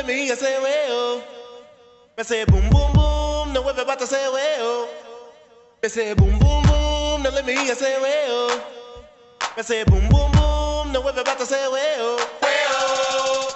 me say well. Me say boom boom boom, now everybody say well. Me say boom boom boom, now let me say well. Me say boom boom boom, now everybody say well. Well.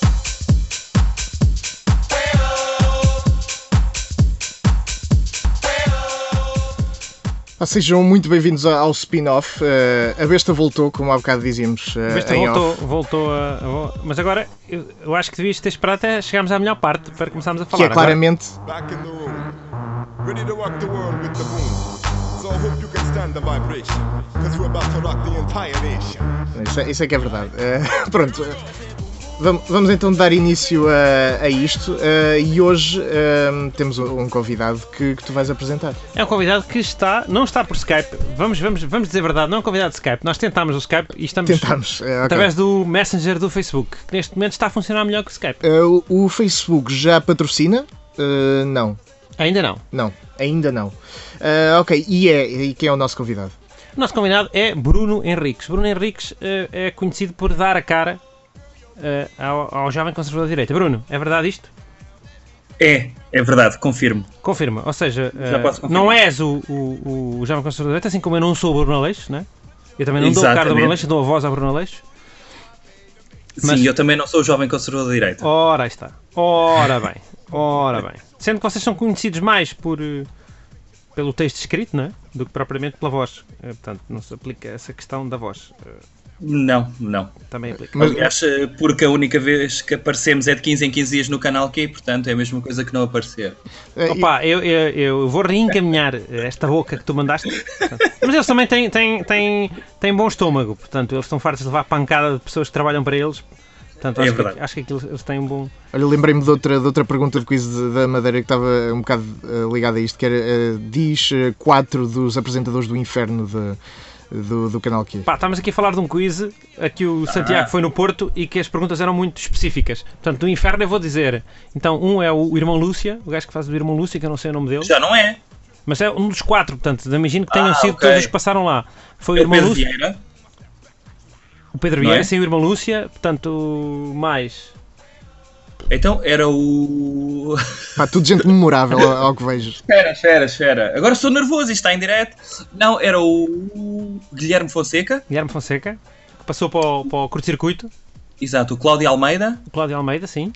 Sejam muito bem-vindos ao spin-off. A besta voltou, como há bocado dizíamos. A besta voltou a... Mas agora eu acho que devias ter esperado até chegarmos à melhor parte para começarmos a falar. Que é claramente... Back in the room, ready to rock the world with the boom. So I hope you can stand the vibration, because we're about to rock the entire nation. Isso é que é verdade. Pronto. Vamos então dar início a isto e hoje temos um convidado que tu vais apresentar. É um convidado que não está por Skype, vamos dizer a verdade, não é um convidado de Skype, nós tentámos o Skype e estamos através do Messenger do Facebook, que neste momento está a funcionar melhor que o Skype. O Facebook já patrocina? Não. Ainda não? Não, ainda não. Ok, e quem é o nosso convidado? O nosso convidado é Bruno Henriques. Bruno Henriques é conhecido por dar a cara ao jovem conservador de direita. Bruno, é verdade isto? É verdade, confirmo. Confirma, ou seja, não és o jovem conservador de direita, assim como eu não sou o Bruno Aleixo, né? Eu também não dou a cara do Bruno Aleixo, dou a voz ao Bruno Aleixo. Sim, eu também não sou o jovem conservador de direita. Ora, aí está. Ora bem. Sendo que vocês são conhecidos mais pelo texto escrito, não é? Do que propriamente pela voz. Portanto, não se aplica essa questão da voz. Não. Também aplica. Mas aliás, porque a única vez que aparecemos é de 15 em 15 dias no canal Q, portanto é a mesma coisa que não aparecer. Opa, eu vou reencaminhar esta boca que tu mandaste. Mas eles também têm bom estômago, portanto eles estão fartos de levar pancada de pessoas que trabalham para eles. Portanto, acho que eles têm um bom... Olha, lembrei-me de outra pergunta de quiz da Madeira que estava um bocado ligada a isto, que era, diz 4 dos apresentadores do inferno do canal Q. Estamos aqui a falar de um quiz, aqui o Santiago foi no Porto e que as perguntas eram muito específicas. Portanto, do inferno eu vou dizer, então um é o Irmão Lúcia, o gajo que faz o Irmão Lúcia, que eu não sei o nome dele. Já não é? Mas é um dos 4, portanto, imagino que tenham sido todos os que passaram lá. Foi o Irmão Pedro Lúcia. Vieira. O Pedro Vieira, sem o Irmão Lúcia, portanto, mais... Então era o... Tudo gente memorável ao que vejo. Espera. Agora estou nervoso, isto está em direto. Não, era o Guilherme Fonseca. Que passou para o curto-circuito. Exato, o Cláudio Almeida. O Cláudio Almeida, sim.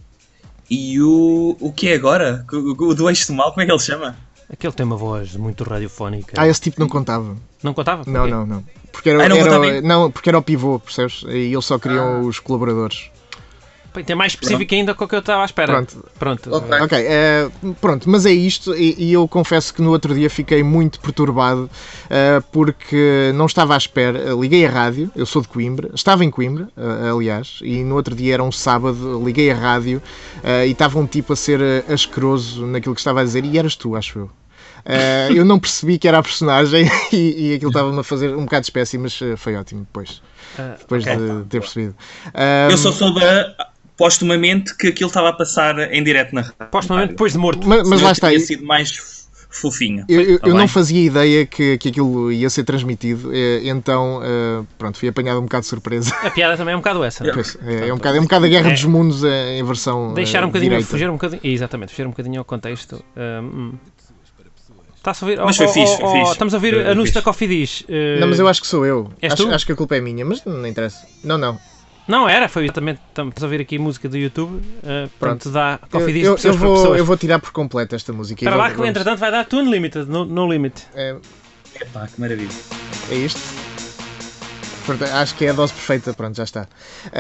E o que é agora? O do Eixo do Mal, como é que ele se chama? Aquele tem uma voz muito radiofónica. Esse tipo não contava. Não contava? Não. Porque era o pivô, percebes? E eles só queriam os colaboradores. Tem mais específico ainda com o que eu estava à espera. Pronto. Ok, pronto, mas é isto e eu confesso que no outro dia fiquei muito perturbado porque não estava à espera. Liguei a rádio, eu sou de Coimbra, estava em Coimbra, aliás, e no outro dia era um sábado, liguei a rádio e estava um tipo a ser asqueroso naquilo que estava a dizer e eras tu, acho eu. Eu não percebi que era a personagem e aquilo estava-me a fazer um bocado de espécie, mas foi ótimo depois de ter percebido. Eu só soube postumamente que aquilo estava a passar em direto na rádio. Postumamente depois de morto. Mas lá está. Teria sido mais fofinho. Eu não fazia ideia que aquilo ia ser transmitido, então pronto, fui apanhado um bocado de surpresa. A piada também é um bocado essa. Pois, é um bocado a Guerra dos Mundos em versão deixar um bocadinho, direita. fugir um bocadinho ao contexto. Está-se a ouvir? Mas foi fixe. Estamos a ouvir anúncio da Coffee Dish. Não, mas eu acho que sou eu. Tu? Acho que a culpa é minha, mas não interessa. Não. Não, foi exatamente. Estamos a ouvir aqui música do YouTube. Pronto, dá Coffee Dish eu pessoas para pessoas. Eu vou tirar por completo esta música. Espera lá que entretanto vai dar Tune Limited, no Limit. Epá, que maravilha. É isto? Pronto, acho que é a dose perfeita, pronto, já está.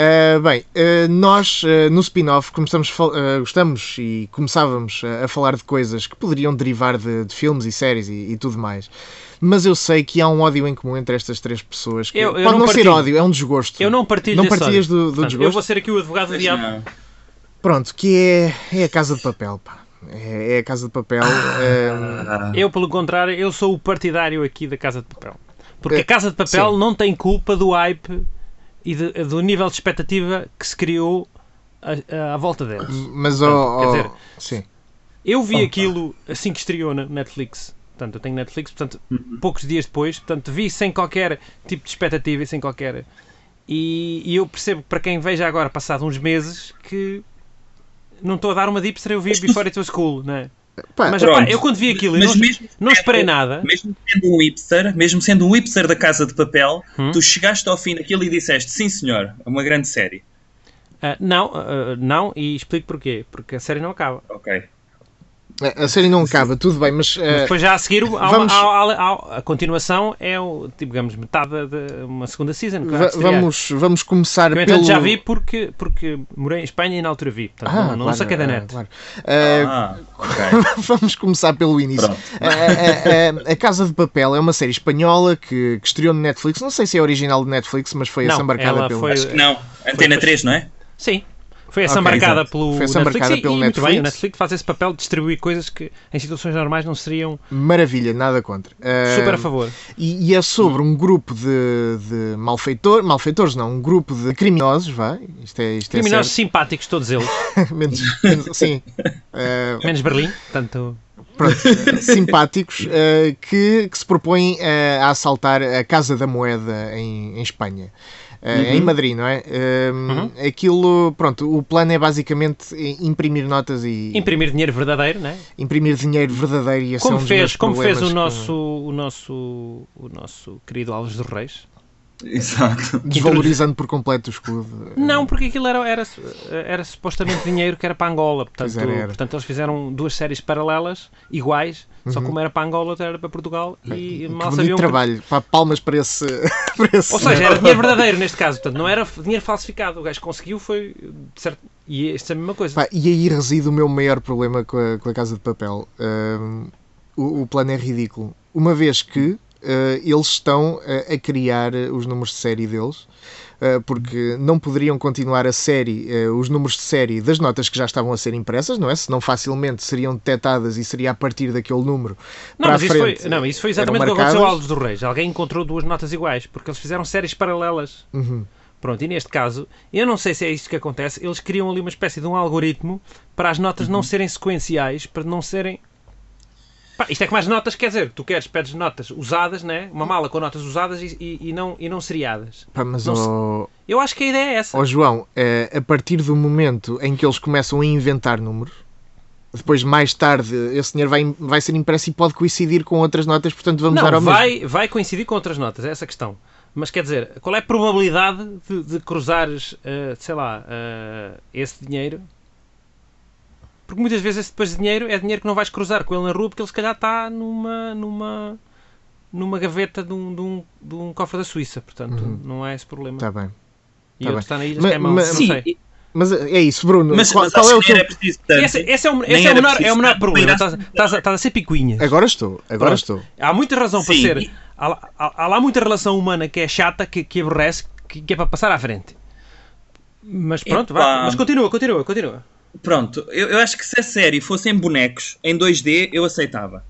Nós no spin-off gostamos e começávamos a falar de coisas que poderiam derivar de filmes e séries e tudo mais. Mas eu sei que há um ódio em comum entre estas três pessoas. Que pode não ser ódio, é um desgosto. Eu não partilho não desse partilhas ódio. do desgosto? Eu vou ser aqui o advogado do diabo. Pronto, que é a Casa de Papel, pá. É a Casa de Papel. Eu, pelo contrário, eu sou o partidário aqui da Casa de Papel. Porque a Casa de Papel sim. não tem culpa do hype e do nível de expectativa que se criou à volta deles. Mas, quer dizer, sim. eu vi aquilo assim que estreou na Netflix. Portanto, eu tenho Netflix, portanto, poucos dias depois, portanto, vi sem qualquer tipo de expectativa e sem qualquer... E eu percebo que para quem veja agora, passado uns meses, que não estou a dar uma de hipster, eu vi Before It Was Cool, não é? Pá, Mas pronto. opá, eu quando vi aquilo Mas não esperei nada. Mesmo sendo um hipster da Casa de Papel, tu chegaste ao fim daquilo e disseste, sim senhor, é uma grande série. Não, e explico porquê. Porque a série não acaba. Ok. A série não acaba, tudo bem, mas Depois já a seguir, vamos- a continuação é, digamos, metade de uma segunda season. Que há de estrear. vamos começar Eu, pelo... entanto, já vi porque morei em Espanha e na altura vi. Portanto, não saquei da net. Claro. Ok. Vamos começar pelo início. Pronto. A Casa de Papel é uma série espanhola que estreou no Netflix. Não sei se é original de Netflix, mas foi Não, assambarcada ela pelo... foi- Acho que não. Antena 3, não é? Sim. Foi Ok, assambarcada exato. pelo Foi assambarcada Netflix. pelo E muito bem, Netflix. o Netflix faz esse papel de distribuir coisas que em situações normais não seriam Maravilha, nada contra. super a favor. E é sobre um grupo de malfeitores não, um grupo de criminosos, vá. Isto é Criminosos certo. simpáticos, todos eles. Sim. Menos Berlim. Portanto, Pronto, simpáticos que se propõem a assaltar a Casa da Moeda em Espanha. Em Madrid, não é? Aquilo, pronto, o plano é basicamente imprimir notas e imprimir dinheiro verdadeiro, não é? imprimir dinheiro verdadeiro e esse é um Como dos fez, meus como fez problemas o nosso querido Alves dos Reis. Exato. desvalorizando por completo o escudo. Não, porque aquilo era supostamente dinheiro que era para Angola. Portanto, Pois era. portanto, eles fizeram duas séries paralelas, iguais, só como era para Angola, outra era para Portugal, e Que mal bonito sabiam que... trabalho. Pá, palmas para esse... para esse Ou seja, era dinheiro verdadeiro neste caso, portanto, não era dinheiro falsificado. O gajo conseguiu, foi certo. E esta é a mesma coisa. Pá, e aí reside o meu maior problema com a Casa de Papel. O plano é ridículo. Uma vez que eles estão a criar os números de série deles, porque não poderiam continuar a série, os números de série das notas que já estavam a ser impressas, não é? Senão facilmente seriam detectadas e seria a partir daquele número Não, para mas a isso frente. isso foi exatamente o que aconteceu ao Alves dos Reis. Alguém encontrou duas notas iguais, porque eles fizeram séries paralelas. Pronto, e neste caso, eu não sei se é isto que acontece, eles criam ali uma espécie de um algoritmo para as notas não serem sequenciais, para não serem... Pá, isto é que mais notas, quer dizer, tu pedes notas usadas, né? Uma mala com notas usadas e não seriadas. Pá, mas Eu acho que a ideia é essa. João, a partir do momento em que eles começam a inventar números, depois mais tarde esse dinheiro vai ser impresso e pode coincidir com outras notas, portanto vamos dar ao mesmo. Vai coincidir com outras notas, é essa a questão. Mas quer dizer, qual é a probabilidade de cruzares, sei lá, esse dinheiro? Porque muitas vezes esse depois de dinheiro é dinheiro que não vais cruzar com ele na rua porque ele se calhar está numa gaveta de um cofre da Suíça. Portanto, não é esse problema. Está bem. E tá ele bem. está na Ilha Caimão, não sei. Mas é isso, Bruno. Mas qual acho é o que teu... nem era preciso tanto. Esse é o Nem era menor preciso problema. tanto. Estás a ser picuinhas. Agora estou. Há muita razão para Sim. ser. Há lá muita relação humana que é chata, que aborrece, que é para passar à frente. Mas pronto, Epá. vá. Mas continua. Pronto, eu acho que se a série fosse em bonecos, em 2D, eu aceitava.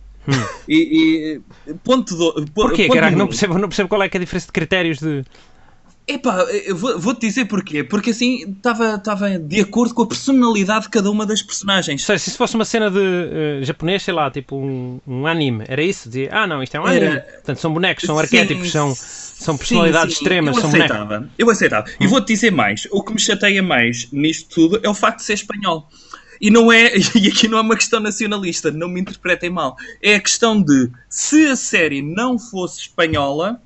E ponto do... Porquê, ponto caralho? número- Não percebo qual é que é a diferença de critérios de... Epá, eu vou-te dizer porquê. Porque assim, estava de acordo com a personalidade de cada uma das personagens. Ou seja, se isso fosse uma cena de japonês, sei lá, tipo um anime, era isso? Dizia, não, isto é um anime. Portanto, são bonecos, são arquétipos, são personalidades extremas, são bonecos. Eu aceitava. E vou-te dizer mais. O que me chateia mais nisto tudo é o facto de ser espanhol. E não é, e aqui não é uma questão nacionalista, não me interpretem mal. É a questão de, se a série não fosse espanhola,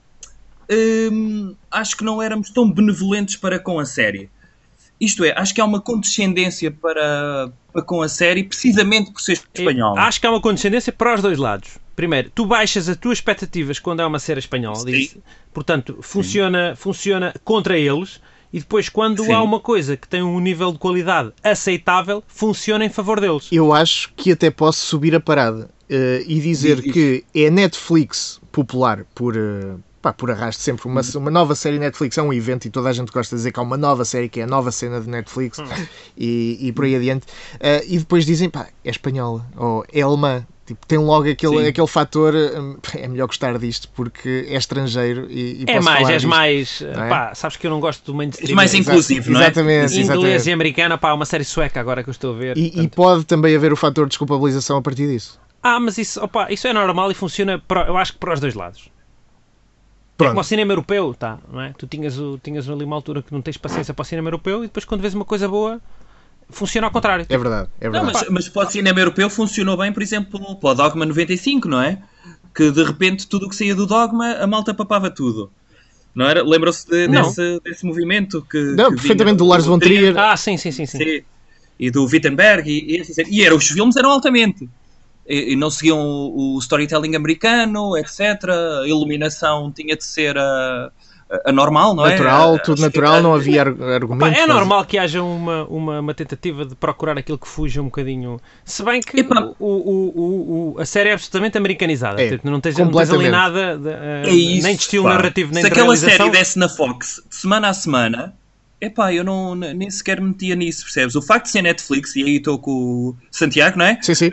acho que não éramos tão benevolentes para com a série. Isto é, acho que há uma condescendência para com a série, precisamente por ser espanhola. Acho que há uma condescendência para os dois lados. Primeiro, tu baixas as tuas expectativas quando é uma série espanhola, diz, portanto, funciona contra eles, e depois, quando Sim. há uma coisa que tem um nível de qualidade aceitável, funciona em favor deles. Eu acho que até posso subir a parada e dizer que é Netflix popular por arrasto sempre. Uma nova série Netflix é um evento e toda a gente gosta de dizer que há uma nova série que é a nova cena de Netflix e por aí adiante. E depois dizem, é espanhola ou é alemã. Tipo, tem logo aquele fator, é melhor gostar disto porque é estrangeiro e posso falar disto, mais, não é? sabes que eu não gosto do mainstream. És mais inclusivo, não é? Exatamente. Inglês e americana, uma série sueca agora que eu estou a ver. E pode também haver o fator de desculpabilização a partir disso. Mas isso é normal e funciona, eu acho que para os dois lados. Pronto. É como o cinema europeu, não é? Tu tinhas ali uma altura que não tens paciência para o cinema europeu e depois quando vês uma coisa boa funciona ao contrário. É verdade. Não, mas para o cinema europeu funcionou bem, por exemplo, para o Dogma 95, não é? Que de repente tudo o que saía do Dogma, a malta papava tudo. Não era? Lembram-se desse movimento que perfeitamente do Lars von Trier. Sim. E do Wittenberg e os filmes eram altamente. E não seguiam o storytelling americano, etc. A iluminação tinha de ser a normal, não natural, é? Tudo natural, não havia argumentos. É normal que haja uma tentativa de procurar aquilo que fuja um bocadinho. Se bem que a série é absolutamente americanizada. Não tens ali nada nem de estilo narrativo, nem de realização. Se aquela série desse na Fox de semana a semana, eu nem sequer metia nisso, percebes? O facto de ser Netflix, e aí estou com o Santiago, não é? Sim.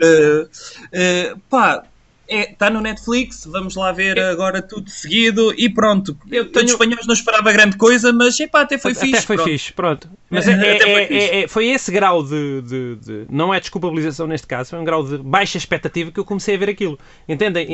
Está no Netflix, vamos lá ver agora tudo seguido e pronto. Os espanhóis não esperava grande coisa, mas até foi fixe. Até foi fixe, pronto. Mas foi esse grau de não é desculpabilização neste caso, foi um grau de baixa expectativa que eu comecei a ver aquilo. Entendem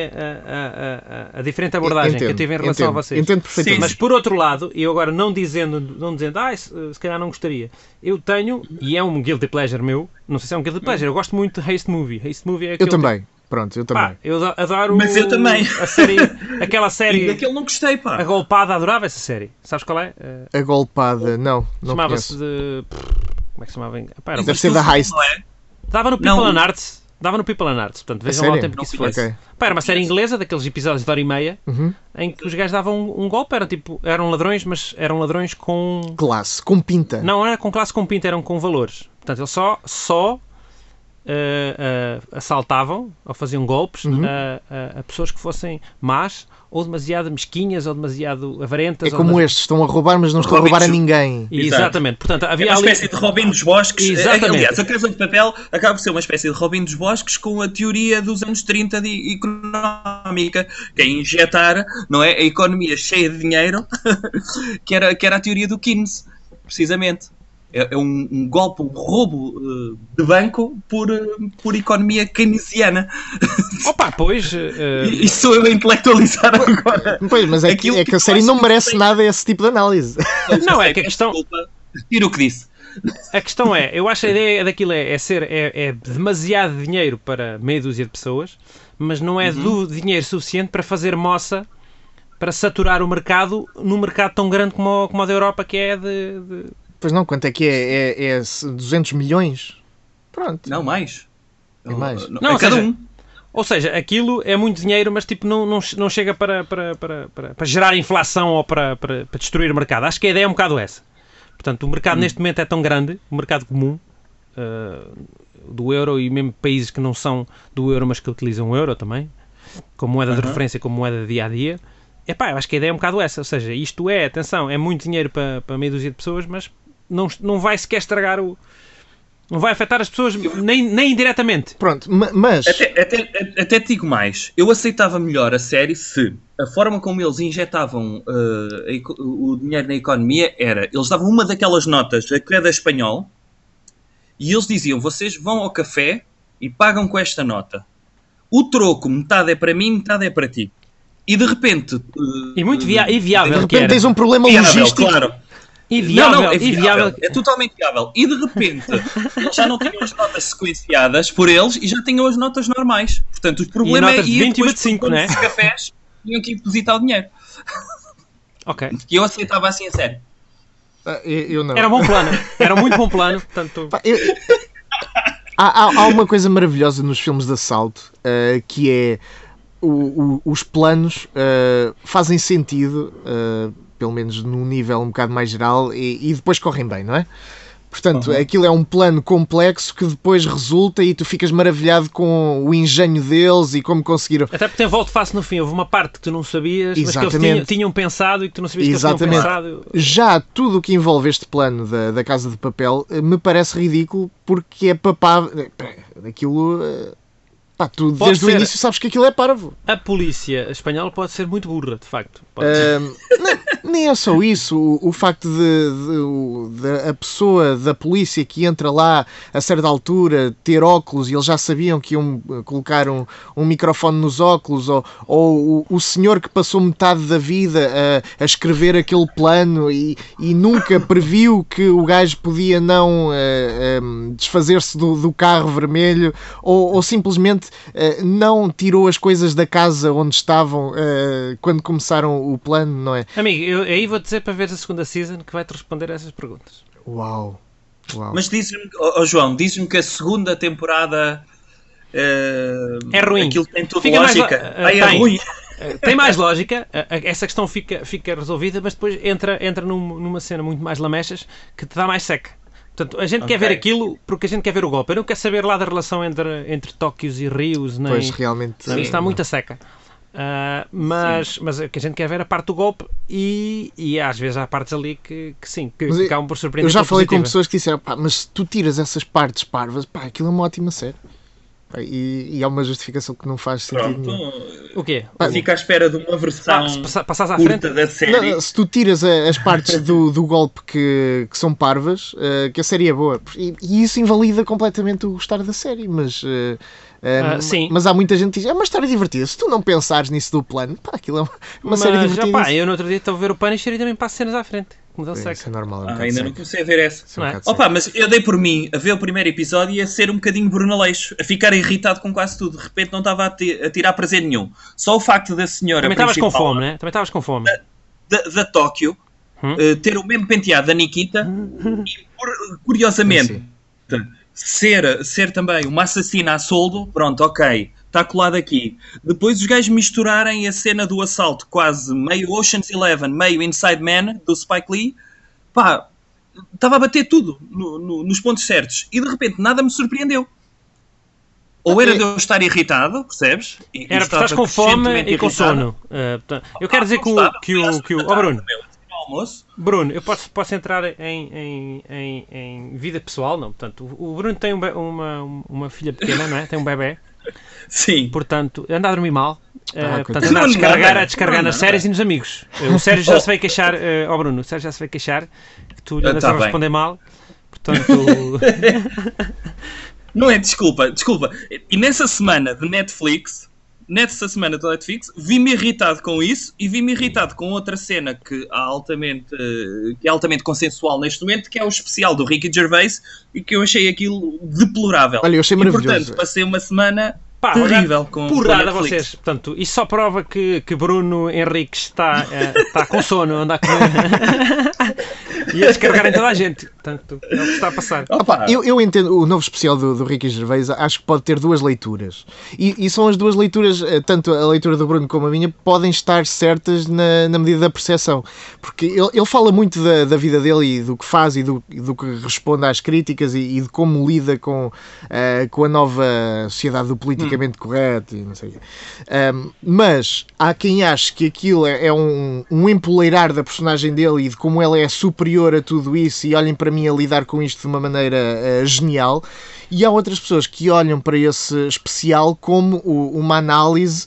a diferente abordagem que eu tive em relação a vocês? Entendo perfeitamente. Mas por outro lado, e eu agora não dizendo se calhar não gostaria, eu tenho, e é um guilty pleasure meu, não sei se é um guilty pleasure, eu gosto muito de Haste Movie. Haste Movie é aquele eu também. Pronto, eu também. Eu adoro. Mas eu também. Aquela série. E daquele não gostei, pá. A Golpada, adorava essa série. Sabes qual é? A Golpada, não chamava-se conheço. de. Como é que se chamava? Deve ser da Heist. Dava no People and Arts. Portanto, vejam lá o tempo que isso foi. Okay. Era uma série inglesa, daqueles episódios de hora e meia, em que os gajos davam um golpe. Eram ladrões, mas eram ladrões com. Classe, com pinta. Não era com classe, com pinta, eram com valores. Portanto, eles só assaltavam ou faziam golpes a pessoas que fossem más ou demasiado mesquinhas ou demasiado avarentas. É como estes, estão a roubar, mas não estão a roubar a ninguém. Exatamente. Portanto, havia uma espécie de Robin dos Bosques. Exatamente. Aliás, a Casa de Papel acaba por ser uma espécie de Robin dos Bosques com a teoria dos anos 30 de económica, que é injetar, não é, a economia cheia de dinheiro, que era a teoria do Keynes, precisamente. É um golpe, um roubo de banco por economia keynesiana. Pois... E sou eu a intelectualizar agora. Pois, mas é que a série não merece nada esse tipo de análise. Não, é que a questão... Retiro o que disse. A questão eu acho a ideia daquilo é demasiado dinheiro para meia dúzia de pessoas, mas não é do dinheiro suficiente para fazer moça, para saturar o mercado, num mercado tão grande como o da Europa, que é de... Pois não, quanto é que é 200 milhões? Pronto. Não, mais. É mais. Não, cada um. Ou seja, aquilo é muito dinheiro, mas tipo, não chega para gerar inflação ou para destruir o mercado. Acho que a ideia é um bocado essa. Portanto, o mercado neste momento é tão grande, o mercado comum do euro, e mesmo países que não são do euro, mas que utilizam o euro também, como moeda de referência, como moeda de dia-a-dia. Eu acho que a ideia é um bocado essa. Ou seja, isto atenção, é muito dinheiro para meia dúzia de pessoas, mas não vai sequer estragar não vai afetar as pessoas nem indiretamente. Pronto, mas... Até te digo mais. Eu aceitava melhor a série se a forma como eles injetavam o dinheiro na economia era... Eles davam uma daquelas notas a cada espanhol e eles diziam, vocês vão ao café e pagam com esta nota. O troco, metade é para mim, metade é para ti. E de repente... E muito viável. De repente tens um problema logístico. Claro. Inviável, inviável. É totalmente viável. E de repente, eles já não tinham as notas sequenciadas por eles e já tinham as notas normais. Portanto, o problema é que depois de 5, os cafés tinham que depositar o dinheiro. Ok. E eu aceitava assim a sério. Eu não. Era um bom plano. Era um muito bom plano. Portanto... Há uma coisa maravilhosa nos filmes de assalto, que é os planos fazem sentido, pelo menos num nível um bocado mais geral, e depois correm bem, não é? Portanto, aquilo é um plano complexo que depois resulta e tu ficas maravilhado com o engenho deles e como conseguiram... Até porque tem volte-face no fim. Houve uma parte que tu não sabias, Exatamente. mas que eles tinham pensado e que tu não sabias que eles tinham pensado. Já tudo o que envolve este plano da Casa de Papel me parece ridículo porque é papável. Aquilo... tu desde o início sabes que aquilo é parvo. A polícia espanhola pode ser muito burra, de facto. Nem é só isso, o facto de a pessoa da polícia que entra lá a certa altura ter óculos e eles já sabiam que iam colocar um microfone nos óculos, ou o senhor que passou metade da vida a escrever aquele plano e nunca previu que o gajo podia não desfazer-se do carro vermelho, ou simplesmente não tirou as coisas da casa onde estavam quando começaram o plano, não é? Amigo, eu aí vou dizer para ver a segunda season que vai-te responder a essas perguntas. Uau. Mas diz-me, João, diz-me que a segunda temporada é ruim. Aquilo tem tudo Fica lógica. É ruim. Tem mais lógica, essa questão fica resolvida, mas depois entra numa cena muito mais lamechas que te dá mais seca. Portanto, a gente quer ver aquilo porque a gente quer ver o golpe. Eu não quero saber lá da relação entre Tóquios e Rios, nem... Pois, realmente... Isto está muito a seca. Mas que a gente quer ver a parte do golpe e às vezes há partes ali que acabam por surpreender. Eu já falei com pessoas que disseram, mas se tu tiras essas partes parvas, aquilo é uma ótima série. E há uma justificação que não faz sentido nenhum. O quê? Fica à espera de uma versão passares à curta frente da série. Não, se tu tiras as partes do golpe que são parvas, que a série é boa. E isso invalida completamente o gostar da série, mas... sim. Mas há muita gente que diz, é uma história divertida. Se tu não pensares nisso do plano, aquilo é uma série divertida. Eu no outro dia estou a ver o Punisher e também passo cenas à frente. Isso é normal. Ainda não comecei a ver essa. Não mas eu dei por mim a ver o primeiro episódio e a ser um bocadinho Brunaleixo, a ficar irritado com quase tudo. De repente não estava a tirar prazer nenhum. Só o facto da senhora também estavas com fome, né? Também estavas com fome. Da Tóquio ter o mesmo penteado da Nikita e, curiosamente, ser também uma assassina a soldo. Pronto, ok, está colado aqui. Depois os gajos misturarem a cena do assalto quase meio Ocean's 11, meio Inside Man do Spike Lee, estava a bater tudo nos pontos certos e de repente nada me surpreendeu. Ou era de eu estar irritado, percebes? Era porque estás com fome e com sono. Eu quero dizer que o Bruno, Bruno, eu posso entrar em vida pessoal, não? Portanto, o Bruno tem uma filha pequena, não é? Tem um bebê. Sim. Portanto, anda a dormir mal. Portanto, anda a descarregar nas séries e nos amigos. O Sérgio já se veio queixar, Bruno, o Sérgio já se veio queixar que tu lhe andas a responder mal. Portanto... Não é, desculpa. E nessa semana de Netflix, vi-me irritado com isso e vi-me irritado com outra cena que é altamente consensual neste momento, que é o especial do Ricky Gervais, e que eu achei aquilo deplorável. Olha, eu achei maravilhoso. Portanto, passei uma semana terrível com porrada vocês. Portanto, isso só prova que Bruno Henriques está com sono, anda a comer e a descarregar em toda a gente. Portanto, é o que está a passar. Eu entendo o novo especial do Ricky Gervais, acho que pode ter duas leituras. E são as duas leituras, tanto a leitura do Bruno como a minha, podem estar certas na medida da percepção. Porque ele fala muito da vida dele e do que faz e do que responde às críticas e de como lida com a nova sociedade do politicamente correto e não sei o quê. Mas há quem ache que aquilo é um empoleirar da personagem dele e de como ela é superior a tudo isso, e olhem para mim a lidar com isto de uma maneira genial. E há outras pessoas que olham para esse especial como uma análise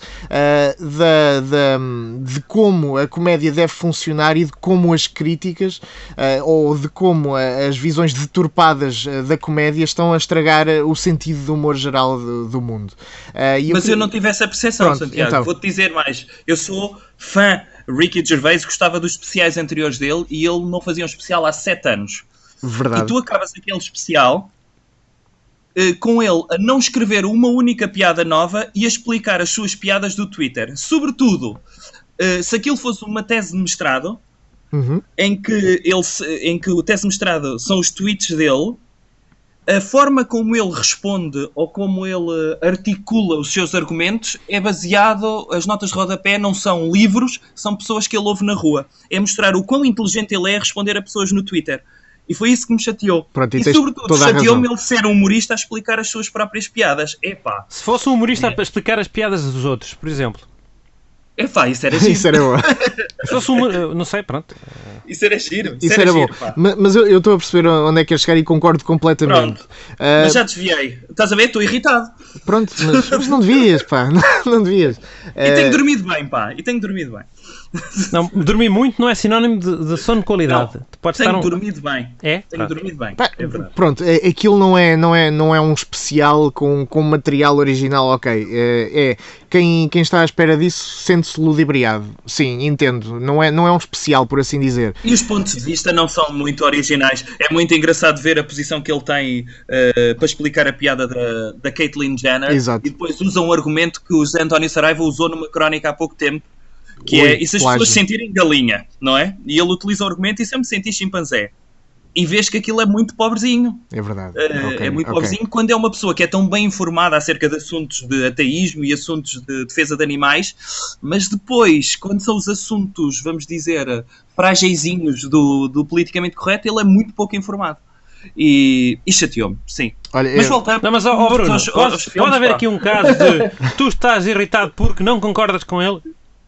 de como a comédia deve funcionar e de como as críticas ou de como as visões deturpadas da comédia estão a estragar o sentido do humor geral do mundo. Mas eu não tive essa percepção. Pronto, Santiago. Então. Vou-te dizer mais. Eu sou fã Ricky Gervais, gostava dos especiais anteriores dele e ele não fazia um especial há 7 anos. Verdade. E tu acabas aquele especial com ele a não escrever uma única piada nova e a explicar as suas piadas do Twitter. Sobretudo, se aquilo fosse uma tese de mestrado, em que o tese de mestrado são os tweets dele, a forma como ele responde ou como ele articula os seus argumentos é baseado, as notas de rodapé não são livros, são pessoas que ele ouve na rua. É mostrar o quão inteligente ele é a responder a pessoas no Twitter. E foi isso que me chateou. Pronto, e sobretudo chateou-me ele ser um humorista a explicar as suas próprias piadas. Epá. Se fosse um humorista a explicar as piadas dos outros, por exemplo. Epá, isso era giro. Isso era bom. Se fosse não sei, pronto. Isso era giro. Isso era bom. Mas eu estou a perceber onde é que quer chegar e concordo completamente. Pronto. Mas já desviei. Estás a ver? Estou irritado. Pronto, mas não devias, pá. Não devias. E tenho dormido bem, pá. Não, dormir muito não é sinónimo de sono de qualidade. Não, Tu podes tenho estar dormido bem. É? Tenho dormido bem, Pá, é verdade. pronto, aquilo não é um especial com material original, ok. Quem está à espera disso sente-se ludibriado. Sim, entendo. Não é um especial, por assim dizer. E os pontos de vista não são muito originais. É muito engraçado ver a posição que ele tem para explicar a piada da Caitlyn Jenner. Exato. E depois usa um argumento que o José António Saraiva usou numa crónica há pouco tempo, que Ui, é, e se as plágio. pessoas se sentirem galinha, não é? E ele utiliza o argumento, e se eu me sentir chimpanzé? E vês que aquilo é muito pobrezinho. É verdade. É muito pobrezinho quando é uma pessoa que é tão bem informada acerca de assuntos de ateísmo e assuntos de defesa de animais, mas depois, quando são os assuntos, vamos dizer, frageizinhos do politicamente correto, ele é muito pouco informado. E chateou-me, sim. Olha, Mas voltando. Não, mas, Bruno, pode haver aqui um caso de tu estás irritado porque não concordas com ele?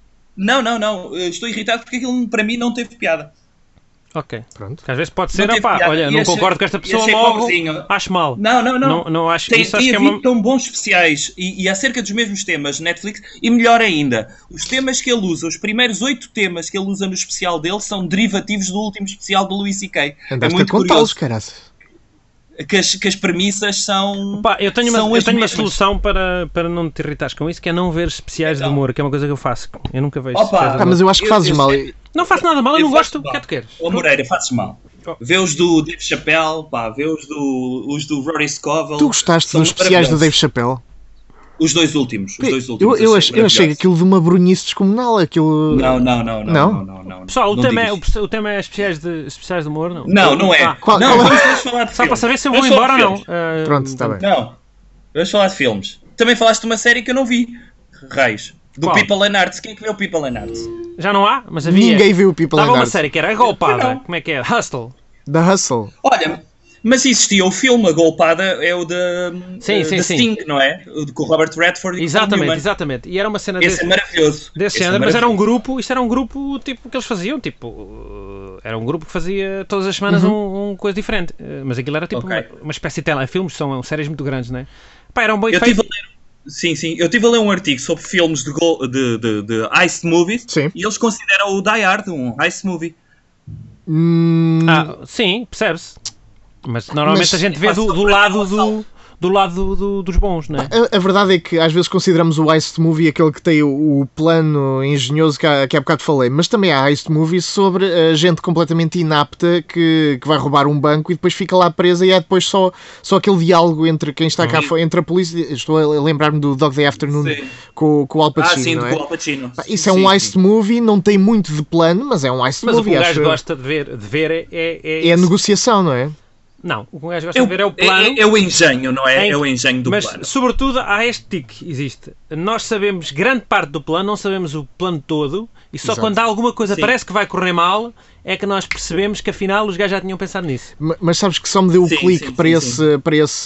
Não. Estou irritado porque aquilo para mim não teve piada. Ok. Pronto. Porque às vezes pode ser, Não teve piada. olha, E não achei- concordo com esta e pessoa, achei logo pobrezinho. acho mal. Não. Acho, Tem isso acho que é havido uma... tão bons especiais e acerca dos mesmos temas Netflix, e melhor ainda, os temas que ele usa, os primeiros 8 temas que ele usa no especial dele são derivativos do último especial do Louis C.K. Andaste É muito a contá-los, curioso caraças. que as premissas são. Pá, eu tenho são uma as mesmas. solução para não te irritares com isso, que é não ver especiais Então. de humor, que é uma coisa que eu faço. Eu nunca vejo Opa! especiais de Pá, humor. mas eu acho que fazes Eu mal. sei. Não faço nada mal, eu não faço gosto. O mal. que é que tu queres? Ô Moreira, fazes mal. Oh. Vê os do Dave Chappelle, pá, vê os do Rory Scovel. Tu gostaste São dos especiais do Dave maravilhosos. Chappelle? Os dois últimos. Eu achei aquilo de uma brunice descomunal. Aquilo... Não. Pessoal, o Não tema, digas. o tema é especiais de humor, não? Não é. Ah, Qual- Não, qual- vamos falar de só para filmes. saber se eu vou Vamos falar embora de ou não. filmes. Pronto, está bem. Não. Vamos falar de filmes. Também falaste de uma série que eu não vi. Raios. Do Qual? People and Arts. Quem é que vê o People and Arts? Já não há, mas havia. Ninguém viu o People Dava and uma Arts. série que era A Golpada. Não. Como é que é? Hustle. Da Hustle. Olha, mas existia o filme A Golpada, é o Sim, da sim. Sting, não é? O com o Robert Redford e com o Paul Newman. Exatamente. E era uma cena Esse é maravilhoso. desse Esse é género, mas era um maravilhoso. grupo, isto era um grupo tipo que eles faziam, tipo, era um grupo que fazia todas as semanas um coisa diferente, mas aquilo era tipo Ok. uma espécie de telefilmes, são séries muito grandes, não é? Pá, era um bom Eu efeito. tive a ler, sim, eu estive a ler um artigo sobre filmes de heist movies, Sim. e eles consideram o Die Hard um heist movie. Sim, percebe-se. Mas normalmente Mas- a gente vê do lado dos bons, não é? A verdade é que às vezes consideramos o heist movie aquele que tem o plano engenhoso que há bocado falei, mas também há heist movies sobre gente completamente inapta que vai roubar um banco e depois fica lá presa, e é depois só aquele diálogo entre quem está cá fora, entre a polícia. Estou a lembrar-me do Dog Day Afternoon Sim. com o Al Pacino, Sim, não do é? Al Pacino. Isso é um heist movie, não tem muito de plano, mas é um heist Mas o movie. que o gajo acho eu. gosta de ver É a negociação, não é? Não, o que o gajo gosta de ver é o plano. É o engenho, não é? Em- É o engenho do Mas, plano. sobretudo, há este tique que existe. Nós sabemos grande parte do plano, não sabemos o plano todo, e só Exato. quando alguma coisa Sim. parece que vai correr mal, é que nós percebemos que afinal os gajos já tinham pensado nisso. Mas sabes que só me deu o Sim, clique sim, para sim,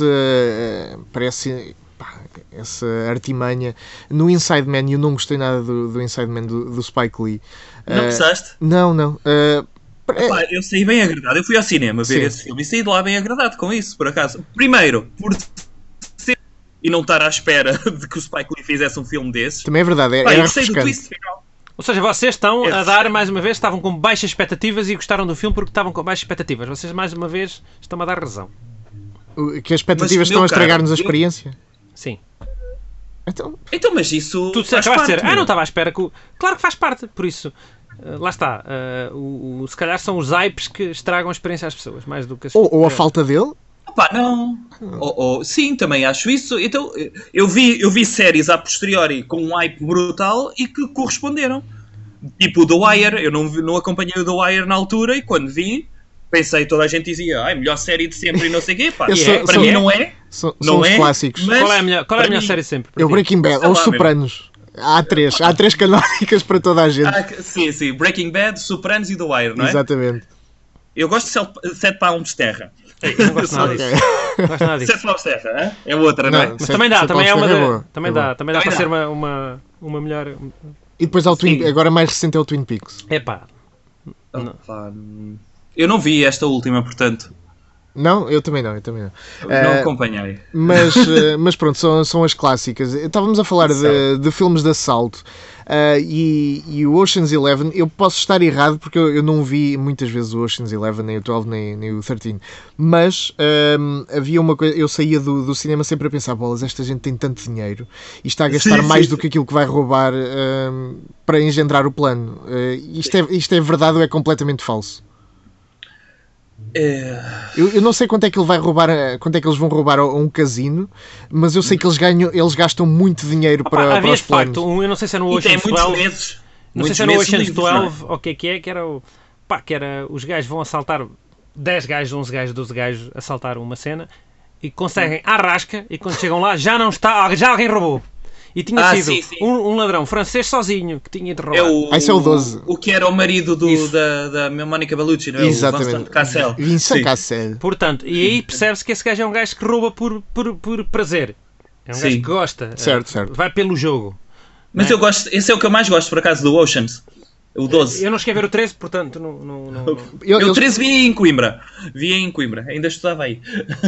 essa artimanha no Inside Man. Eu não gostei nada do Inside Man do Spike Lee. Não gostaste? Não. Pá, eu saí bem agradado. Eu fui ao cinema ver Sim. esse filme e saí de lá bem agradado com isso, por acaso. Primeiro, por ser e não estar à espera de que o Spike Lee fizesse um filme desses. Também é verdade, Pá, era eu gostei do refrescante. twist final. Ou seja, vocês estão a Esse- dar, mais uma vez, estavam com baixas expectativas e gostaram do filme porque estavam com baixas expectativas. Vocês, mais uma vez, estão a dar razão. Que as expectativas Mas, estão a meu estragar-nos a caro, experiência. Sim. Então, Então, mas isso. Tu faz disseste que vai parte, ser. meu. Não estava à espera que. Claro que faz parte, por isso. Lá está. Se calhar são os hypes que estragam a experiência às pessoas, mais do que as ou a falta dele. Pá, não. Sim, também acho isso. Então, eu vi séries a posteriori com um hype brutal e que corresponderam. Tipo The Wire, eu não acompanhei o The Wire na altura e quando vi, pensei, toda a gente dizia, melhor série de sempre e não sei o quê. Pá, para mim não é. São Não os é, clássicos. mas Qual é a melhor para mim- série sempre? para É o ti? Breaking Bad, Sei ou os lá, meu. Sopranos. Há três canónicas para toda a gente. Sim. Breaking Bad, Sopranos e The Wire, não é? Exatamente. Eu gosto de 7 palmos de terra. Eu não gosto nada disso. Não gosto nada disso. 7 palmos de terra, hein? É outra, não é? Não. Mas Sete- também dá, Sete também é Palmos uma de Terra é da, boa. também É dá, boa. também dá Também para dá. ser uma melhor. E depois há o Sim. agora mais recente é o Twin Peaks. Epá, Eu não vi esta última, portanto. Não, eu também não. Não acompanhei. Mas pronto, são as clássicas. Estávamos a falar de filmes de assalto. E o Ocean's 11, eu posso estar errado porque eu não vi muitas vezes o Ocean's 11, nem o 12, nem o 13, mas havia uma coisa, eu saía do cinema sempre a pensar, bolas, esta gente tem tanto dinheiro e está a gastar mais do que aquilo que vai roubar para engendrar o plano. Isto é verdade ou é completamente falso? Eu não sei quanto é que ele vai roubar, quanto é que eles vão roubar a um casino, mas eu sei que eles gastam muito dinheiro para os planos. Eu não sei se é no Ocean's 12. Não sei se é no Ocean's 12 ou o que é que era os gajos vão assaltar 10 gajos, 11 gajos, 12 gajos assaltar uma cena e conseguem à rasca e quando chegam lá já alguém roubou. E tinha sido um ladrão francês sozinho que tinha ido roubar. Esse é o 12. O que era o marido da Mónica Bellucci, não é? Exatamente. O Vincent Cassel. Vincent Cassel. Portanto, e aí percebe-se que esse gajo é um gajo que rouba por prazer. É um gajo que gosta. Certo. Vai pelo jogo. Mas eu gosto, esse é o que eu mais gosto, por acaso, do Oceans. O 12. Eu não cheguei a ver o 13, portanto não... Eu 13 vi em Coimbra. Ainda estudava aí.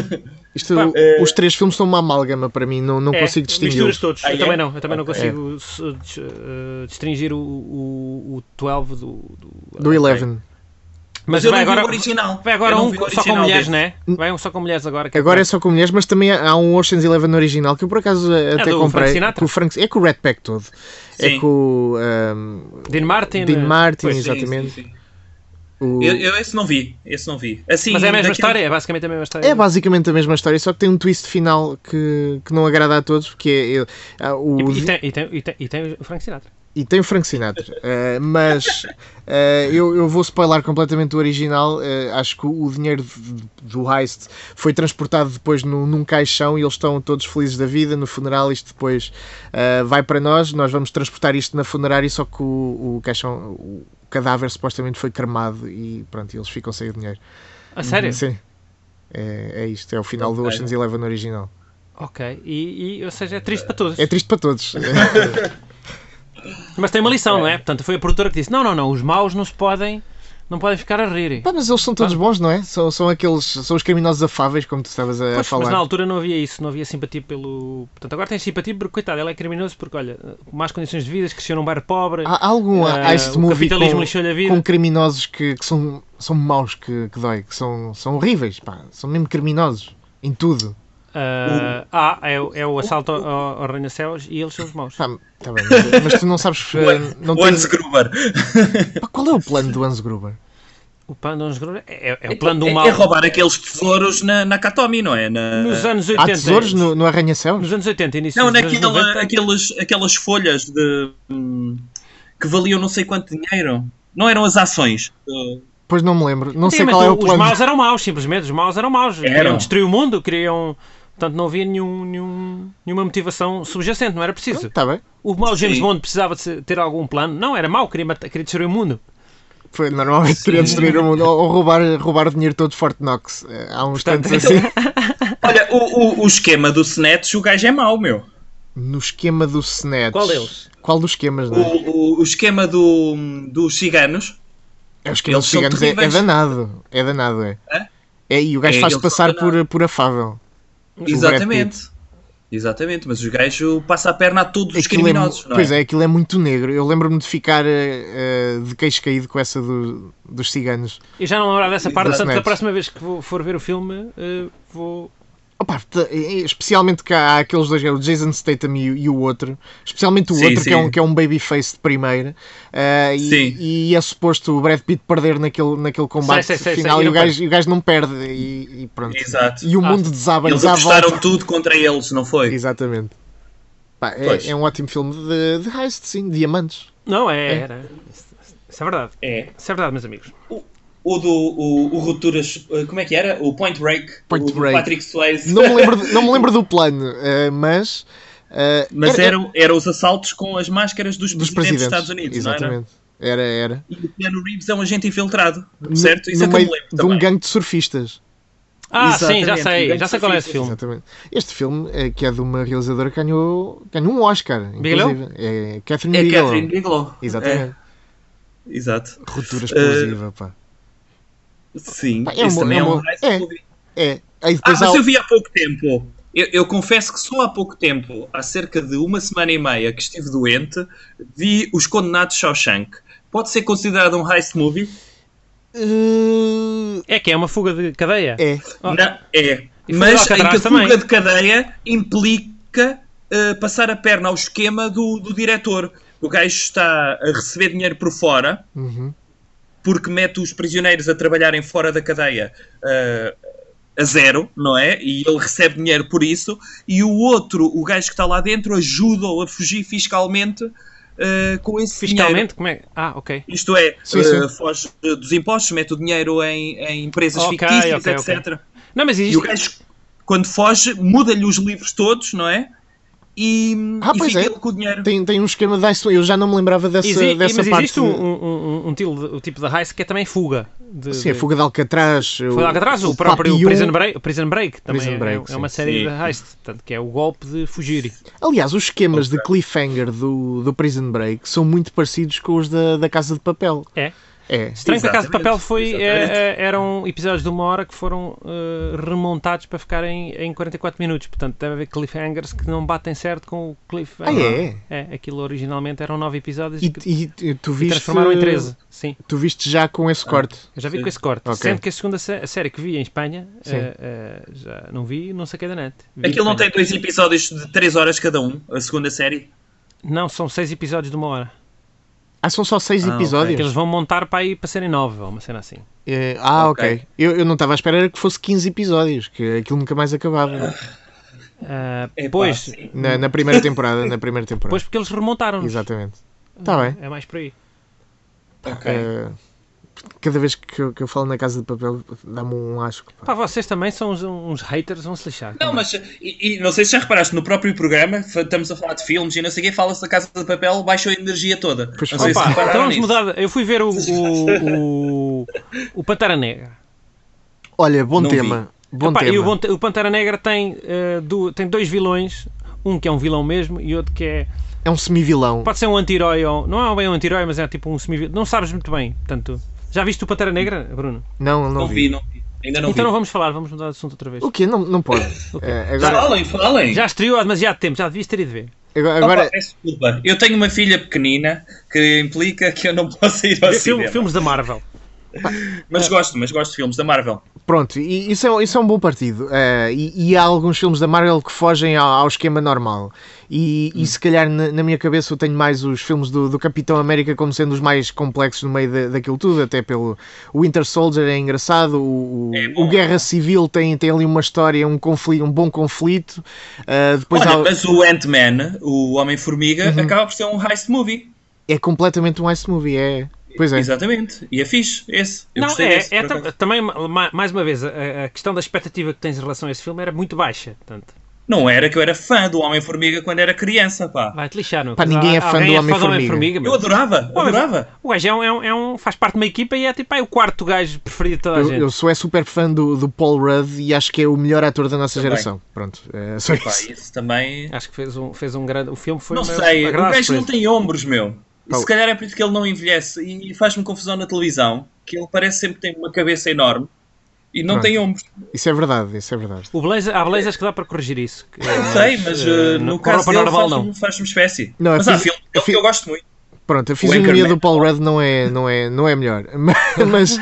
Os 3 filmes são uma amálgama para mim, não consigo distinguir. Misturas todos. Eu também não consigo distinguir o 12 do 11. Mas vai agora o original. Vai agora só com mulheres, não é? Vai só com mulheres agora. Agora é só com mulheres, mas também há um Ocean's 11 original que eu por acaso até comprei. É com o Red Pack todo. Sim. É com o Dean Martin, exatamente. Sim. Eu esse não vi. Assim, mas é a mesma história? É basicamente a mesma história? É basicamente a mesma história, só que tem um twist final que não agrada a todos, porque e tem o Frank Sinatra. E tem o Frank Sinatra, mas eu vou spoiler completamente o original. Acho que o dinheiro do heist foi transportado depois num caixão e eles estão todos felizes da vida. No funeral isto depois vai para nós vamos transportar isto na funerária, só que o caixão, o cadáver supostamente foi cremado e pronto, eles ficam sem o dinheiro. A sério? Sim, é isto, é o final do Ocean's 11 original. Ok, ou seja, é triste para todos. É triste para todos. Mas tem uma lição, não é? Portanto, foi a produtora que disse: não, os maus não podem ficar a rir. Mas eles são todos bons, não é? São os criminosos afáveis, como tu estavas a falar. Mas na altura não havia isso, não havia simpatia pelo. Portanto, agora tem simpatia porque, coitado, ele é criminoso porque, olha, más condições de vida, cresceu num bairro pobre. Há algum heist movie com criminosos que são maus, que dói, que são horríveis, pá, são mesmo criminosos em tudo. É o assalto ao Arranha-Céus e eles são os maus. Tá bem, mas tu não sabes. O Hans Gruber. Qual é o plano do Hans Gruber? O plano do Hans Gruber é o plano do mal. É roubar aqueles tesouros na Katomi, não é? Nos anos 80. Há tesouros no Arranha-Céus? Nos anos 80, início não, dos anos 90. aquelas folhas que valiam não sei quanto dinheiro. Não eram as ações. Pois não me lembro. Não sei qual é o plano. Os maus eram maus, simplesmente. Os maus eram maus. Queriam destruir o mundo, Portanto, não havia nenhuma motivação subjacente, não era preciso. Está bem. O mau James Bond precisava de ter algum plano. Não, era mau, queria destruir o mundo. Foi, normalmente queria destruir o mundo. Ou roubar o dinheiro todo de Fort Knox. Há uns tantos assim. Olha, o esquema do Snatch, o gajo é mau, meu. No esquema do Snatch. Qual deles? Qual dos esquemas, não é? O esquema dos ciganos. O esquema dos ciganos é danado. É danado, é. E o gajo faz-se passar por afável. Exatamente, mas os gajos passam a perna a todos os criminosos. Pois é, aquilo é muito negro. Eu lembro-me de ficar de queixo caído com essa dos ciganos. Eu já não me lembrava dessa parte, portanto, da próxima vez que for ver o filme, vou... Opa, especialmente que há aqueles dois, o Jason Statham e o outro, especialmente o outro que é um babyface de primeira, e é suposto o Brad Pitt perder naquele combate final, e o gajo não perde e pronto. Exato. E o mundo desaba. Eles apostaram tudo contra eles, não foi? Exatamente. Pá, é um ótimo filme de heist, sim, diamantes. Não, era. Isso é verdade. Isso é verdade, meus amigos. O Rupturas, como é que era? O Point Break. Patrick Swayze. Não me lembro do plano, mas eram os assaltos com as máscaras dos presidentes dos Estados Unidos, exatamente. Não era? Era. E o Keanu Reeves é um agente infiltrado, certo? Isso é que eu me lembro de um gangue de surfistas. Sim, já sei qual é esse filme. Exatamente. Este filme, que é de uma realizadora que ganhou um Oscar, inclusive. É Catherine Bigelow. Exatamente. Exato. Ruptura explosiva, pá. Sim, pá, esse também é um heist movie. Aí depois mas eu vi há pouco tempo. Eu confesso que só há pouco tempo, há cerca de 1 semana e meia que estive doente, vi Os Condenados Shawshank. Pode ser considerado um heist movie? É que é uma fuga de cadeia. Não, é. E Mas fuga em que a também. fuga de cadeia implica passar a perna ao esquema do diretor. O gajo está a receber dinheiro por fora, porque mete os prisioneiros a trabalharem fora da cadeia a zero, não é? E ele recebe dinheiro por isso. E o outro, o gajo que está lá dentro, ajuda-o a fugir fiscalmente com esse Fiscalmente? dinheiro. Como é? Ok. Isto é, Sim. foge dos impostos, mete o dinheiro em empresas Ok, fictícias, ok, etc. ok. Não, mas E existe... o gajo, quando foge, muda-lhe os livros todos, não é? E pois fica é. ele com o dinheiro. Tem um esquema de heist. Eu já não me lembrava dessa mas parte. existe um tipo de heist que é também fuga. Sim, a fuga de Alcatraz. Fuga de Alcatraz, o próprio Papillon. Prison Break também Prison Break, é uma sim. série Sim. de heist, portanto, que é o golpe de fugir. Aliás, os esquemas de cliffhanger do Prison Break são muito parecidos com os da Casa de Papel. É. É. Estranho que a Casa de Papel Exatamente. eram episódios de 1 hora que foram remontados para ficarem em 44 minutos. Portanto, deve haver cliffhangers que não batem certo com o cliffhanger. Aquilo originalmente eram 9 episódios E que tu viste, transformaram em 13. Sim, Tu viste já com esse corte. eu já vi com esse corte. Ok. Sendo que a segunda série que vi em Espanha, Sim. já não vi, não saquei da net. Vi Aquilo não em Espanha. tem 2 episódios de 3 horas cada um, a segunda série? Não, são 6 episódios de 1 hora. São só 6 ok. episódios? Que eles vão montar para serem 9, ou uma cena assim. Ok. Eu não estava à espera que fosse 15 episódios, que aquilo nunca mais acabava. Pois, sim. Na primeira temporada. pois porque eles remontaram. Exatamente. Está bem. É mais por aí. Ok. Cada vez que eu falo na Casa de Papel, dá-me um asco. Pá, vocês também são uns haters, vão se lixar. Não, mas e não sei se já reparaste, no próprio programa, estamos a falar de filmes e não sei o quê, fala-se da Casa de Papel, baixou a energia toda. Pois Não foi. sei se Opa, repararam então vamos nisso. mudar. Eu fui ver o Pantera Negra. Olha, bom Não tema. Bom Epá, tema. e o Pantera Negra tem 2 vilões, um que é um vilão mesmo e outro que é... É um semi-vilão. Pode ser um anti-herói, ou não é bem um anti-herói, mas é tipo um semi-vilão. Não sabes muito bem, portanto... Já viste o Pantera Negra, Bruno? Não Não vi. vi. Ainda não Então vi. não vamos falar, vamos mudar de assunto outra vez. O quê? Não pode. Agora, Falem. Já estreou há demasiado tempo, já devias ter ido ver. agora Opa, peço desculpa. Eu tenho uma filha pequenina que implica que eu não posso ir ao cinema. Filmes da Marvel. Mas gosto de filmes da Marvel. pronto, e isso é um bom partido. E há alguns filmes da Marvel que fogem ao esquema normal. E se calhar na minha cabeça eu tenho mais os filmes do Capitão América como sendo os mais complexos no meio daquilo tudo, até pelo o Winter Soldier é engraçado, o Guerra Civil tem ali uma história, um bom conflito. Depois Olha, mas o Ant-Man, o Homem-Formiga, acaba por ser um heist movie. é completamente um heist movie, Pois é. Exatamente. E é fixe, esse. Eu Não, gostei desse, por acaso. também, mais uma vez, a questão da expectativa que tens em relação a esse filme era muito baixa. Portanto, Não era que eu era fã do Homem-Formiga quando era criança, pá. vai-te lixar, não? Pá, ninguém é fã do Homem-Formiga. meu. Eu adorava. O gajo faz parte de uma equipa e é tipo o quarto gajo preferido de toda a gente. Eu sou super fã do Paul Rudd e acho que é o melhor ator da nossa Também. geração. Pronto, só Pá, isso. isso também... Acho que fez um grande... O filme foi Não uma sei, o agradável gajo não surpresa. tem ombros, meu. E Oh. se calhar é por isso que ele não envelhece. E faz-me confusão na televisão, que ele parece sempre que tem uma cabeça enorme e não Pronto. tem ombros. Isso é verdade. Há belezas que dá para corrigir isso. Eu sei, mas no caso roupa dele normal, não. faz-me espécie. Não, Mas há filmes que eu gosto muito. Pronto, a fisionomia Anchorman. do Paul Rudd não é melhor. Mas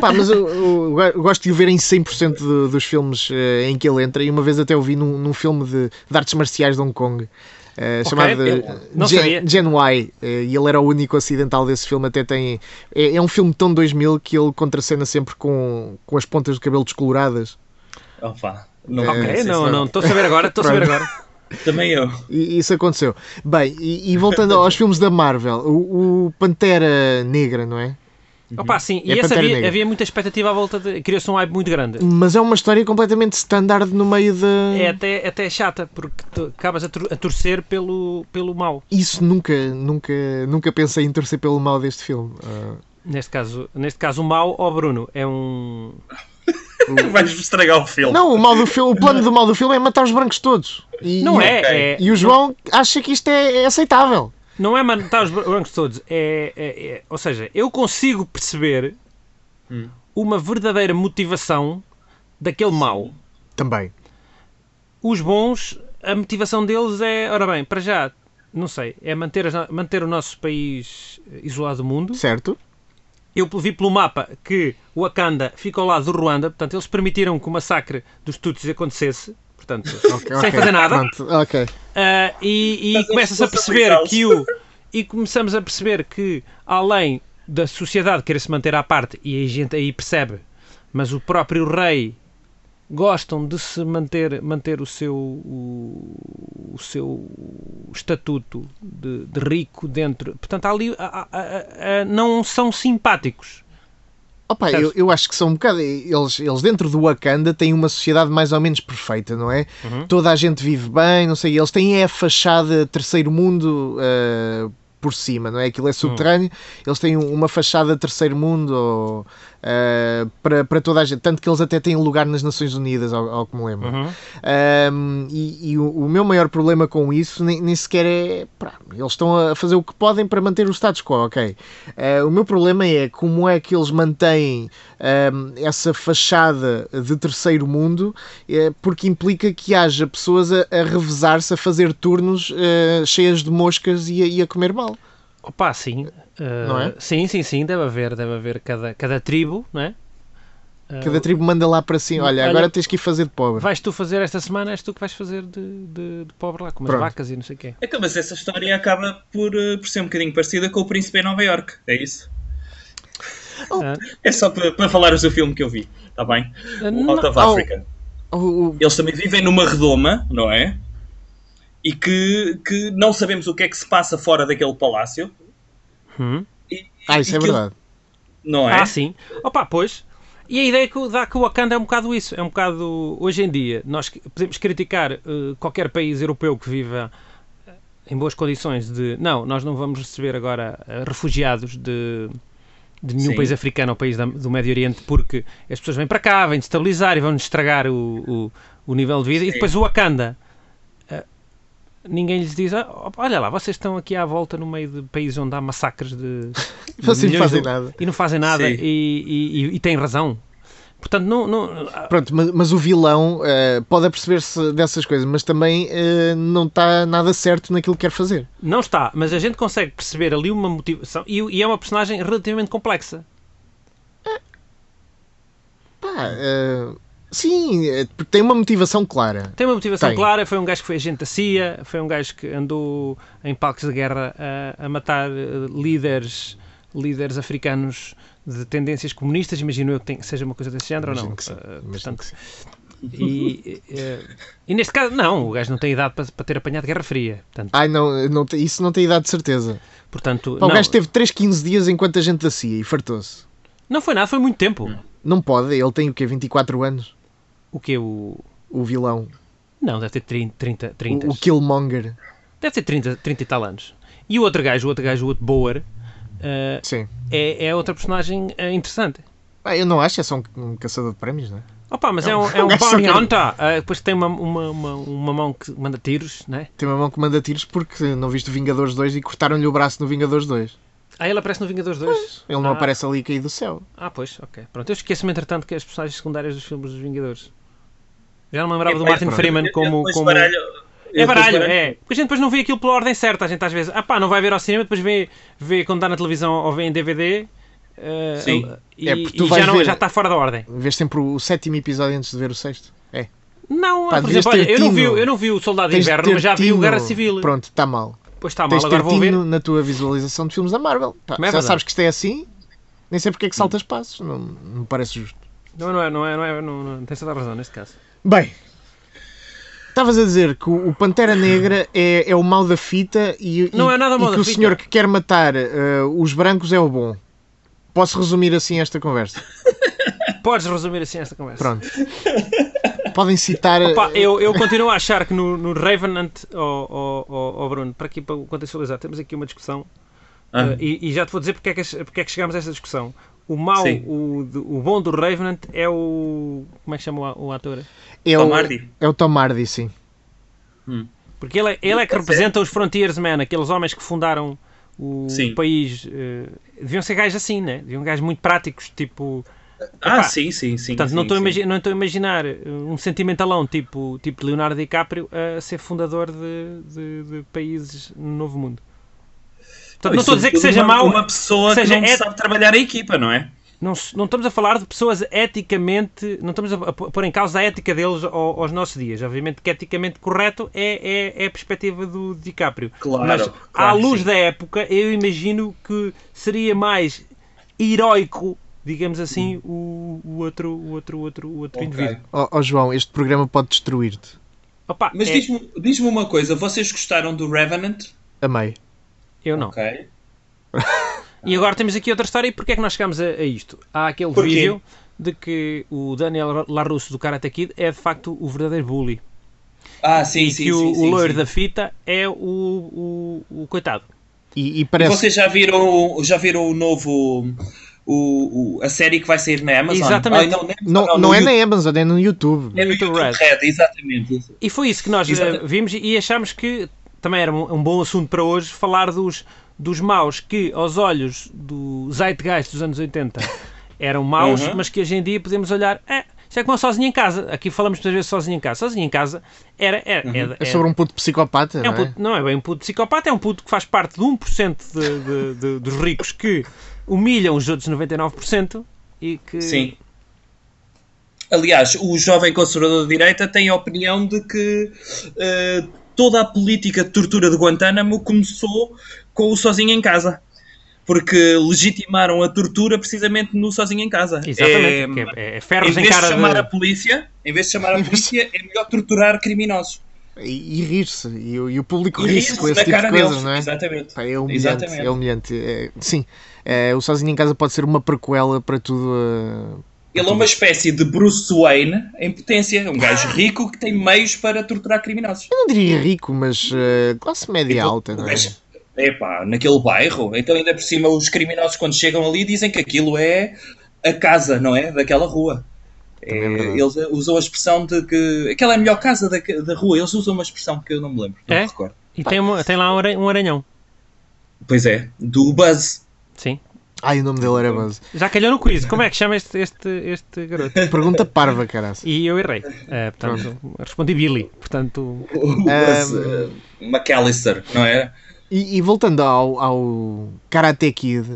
eu gosto de o ver em 100% dos filmes em que ele entra. E uma vez até o vi num filme de artes marciais de Hong Kong. Chamado não sabia. Gen Y, e ele era o único ocidental desse filme. Até tem é um filme tão 2000 que ele contracena sempre com as pontas do cabelo descoloradas. Opa, não, Ok, sei se não, estou a saber agora, Também eu. E isso aconteceu. Bem, e voltando aos filmes da Marvel, o Pantera Negra, não é? Opa, sim, e É esse Pantera Negra. havia muita expectativa à volta criou-se um hype muito grande. Mas é uma história completamente standard no meio de... É até chata, porque tu acabas a torcer pelo mal. Isso nunca pensei em torcer pelo mal deste filme. Neste caso o mal, Bruno, é um... Vais-me estragar o filme. Não, o plano do mal do filme é matar os brancos todos. Não é... E o João acha que isto é aceitável. Não é matar os brancos todos, ou seja, eu consigo perceber uma verdadeira motivação daquele mau. Também. Os bons, a motivação deles é, ora bem, para já, não sei, é manter o nosso país isolado do mundo. Certo. Eu vi pelo mapa que o Wakanda fica ao lado do Ruanda, portanto, eles permitiram que o massacre dos Tutsis acontecesse, portanto, sem fazer nada. Pronto, ok. E começa-se a perceber e começamos a perceber que, além da sociedade querer se manter à parte, e a gente aí percebe, mas o próprio rei gostam de se manter o seu estatuto de rico dentro. Portanto, ali não são simpáticos. Opa, eu acho que são um bocado... Eles dentro do Wakanda têm uma sociedade mais ou menos perfeita, não é? Toda a gente vive bem, não sei. Eles têm a fachada terceiro mundo por cima, não é? Aquilo é subterrâneo. Eles têm uma fachada terceiro mundo para toda a gente. Tanto que eles até têm lugar nas Nações Unidas, ao que me lembro. E o meu maior problema com isso nem sequer é... Eles estão a fazer o que podem para manter o status quo, ok? O meu problema é como é que eles mantêm essa fachada de terceiro mundo, porque implica que haja pessoas a revezar-se, a fazer turnos cheias de moscas e a comer mal. Opa, sim. Não é? Sim, deve haver cada tribo, não é? Cada tribo manda lá para cima. Olha, agora tens que ir fazer de pobre. Vais tu fazer esta semana, és tu que vais fazer de pobre lá, com umas vacas e não sei o quê. Então, mas essa história acaba por ser um bocadinho parecida com o Príncipe em Nova Iorque, é isso? É só para falares do filme que eu vi, está bem? O Out of Africa. Eles também vivem numa redoma, não é? E que não sabemos o que é que se passa fora daquele palácio. Isso é verdade. Não é? Sim. Opa, pois. E a ideia que dá que o Wakanda é um bocado isso. É um bocado, hoje em dia, nós podemos criticar qualquer país europeu que viva em boas condições de... Não, nós não vamos receber agora refugiados de nenhum país africano ou país do Médio Oriente, porque as pessoas vêm para cá, vêm destabilizar e vão-nos estragar o nível de vida. E depois o Wakanda... Ninguém lhes diz, olha lá, vocês estão aqui à volta no meio de países onde há massacres de vocês não fazem nada. E não fazem nada e têm razão. Portanto, não... Pronto, mas o vilão pode aperceber-se dessas coisas, mas também não está nada certo naquilo que quer fazer. Não está, mas a gente consegue perceber ali uma motivação e é uma personagem relativamente complexa. Sim, porque tem uma motivação clara. Tem uma motivação clara, foi um gajo que foi agente da CIA, foi um gajo que andou em palcos de guerra a matar líderes africanos de tendências comunistas, imagino eu que seja uma coisa desse género ou não. Portanto, e neste caso, não, o gajo não tem idade para ter apanhado Guerra Fria. Portanto, isso não tem idade de certeza. Portanto, o gajo teve 15 dias enquanto agente da CIA e fartou-se. Não foi nada, foi muito tempo. Não pode, ele tem o quê? 24 anos? O quê? O vilão. Não, deve ter 30. O Killmonger. Deve ter 30 e tal anos. E o outro gajo, o outro Boer, é outra personagem interessante. Eu não acho, é só um caçador de prémios, não é? Opa, mas é um bounty hunter. Depois tem uma mão que manda tiros, não é? Tem uma mão que manda tiros porque não viste o Vingadores 2 e cortaram-lhe o braço no Vingadores 2. Ele aparece no Vingadores 2? Pois, ele não aparece ali caído do céu. Pois, ok. Pronto, eu esqueço-me entretanto que as personagens secundárias dos filmes dos Vingadores. Já não me lembrava do Martin Freeman como... É baralho. Porque a gente depois não vê aquilo pela ordem certa. A gente às vezes, não vai ver ao cinema, depois vê quando dá na televisão ou vê em DVD. Já está fora da ordem. Vês sempre o 7º episódio antes de ver o 6º? Não, por exemplo, eu não vi o Soldado de Inverno, mas já vi o Guerra Civil. Pronto, está mal. Pois está mal, agora vou ver. Na tua visualização de filmes da Marvel. Já sabes que isto é assim, nem sei porque é que saltas passos. Não me parece justo. Não tens toda a razão neste caso. Bem, estavas a dizer que o Pantera Negra é o mau da fita e não é nada mau da que fita. O senhor que quer matar os brancos é o bom. Posso resumir assim esta conversa? Podes resumir assim esta conversa. Pronto. Podem citar... Eu continuo a achar que no Revenant, Bruno, para contextualizar, temos aqui uma discussão e já te vou dizer porque é que chegámos a esta discussão. O mau, o bom do Revenant é o... Como é que chama o ator? Tom Hardy. É o Tom Hardy, sim. Porque ele é que representa os Frontiersmen, aqueles homens que fundaram o país. Deviam ser gajos assim, né? Deviam gajos muito práticos, tipo... Sim. Portanto, não estou a imaginar um sentimentalão tipo Leonardo DiCaprio a ser fundador de países no Novo Mundo. Portanto, não estou a dizer que seja mau. Uma pessoa que não sabe trabalhar a equipa, não é? Não estamos a falar de pessoas eticamente... Não estamos a pôr em causa a ética deles aos nossos dias. Obviamente que eticamente correto é a perspectiva do DiCaprio. Claro, mas à luz da época, eu imagino que seria mais heroico, digamos assim, o outro indivíduo. João, este programa pode destruir-te. Mas diz-me uma coisa. Vocês gostaram do Revenant? Amei. Eu não. Ok. E agora temos aqui outra história. E porquê é que nós chegámos a isto? Há aquele vídeo de que o Daniel LaRusso do Karate Kid é de facto o verdadeiro bully. Sim. E o loiro da fita é o coitado. E parece... vocês já viram o novo... a série que vai sair na Amazon? Exatamente. Não é na Amazon, é no YouTube. É no YouTube Red, exatamente. E foi isso que nós vimos e achámos que também era um bom assunto para hoje falar dos maus que, aos olhos do Zeitgeist dos anos 80, eram maus, mas que hoje em dia podemos olhar... Isto é como Sozinho em Casa. Aqui falamos muitas vezes Sozinho em Casa. Sozinho em Casa é sobre um puto psicopata, não é? Não é bem um puto psicopata, é um puto que faz parte de 1% dos ricos que humilham os outros 99% e que... Sim. Aliás, o jovem conservador de direita tem a opinião de que toda a política de tortura de Guantánamo começou com o Sozinho em Casa. Porque legitimaram a tortura precisamente no Sozinho em Casa. Exatamente. É ferros em cara Em vez de chamar a polícia, é melhor torturar criminosos. E rir-se. E o público rir-se com esse tipo de coisas, não é? Exatamente. É humilhante. É humilhante. Sim. O Sozinho em Casa pode ser uma prequela para tudo... Ele é uma espécie de Bruce Wayne em potência. Um gajo rico que tem meios para torturar criminosos. Eu não diria rico, mas classe média alta, não é? Naquele bairro. Então ainda por cima os criminosos quando chegam ali dizem que aquilo é a casa, não é? Daquela rua. Eles usam a expressão de que aquela é a melhor casa da rua. Eles usam uma expressão que eu não me lembro. Não me recordo. E tem lá um aranhão. Pois é. Do Buzz. Sim. O nome dele era Buzz. Já calhou no quiz. Como é que chama este garoto? Pergunta parva, caralho. E eu errei. Portanto, respondi Billy. Portanto... Buzz McAllister, não é? E voltando ao Karate Kid,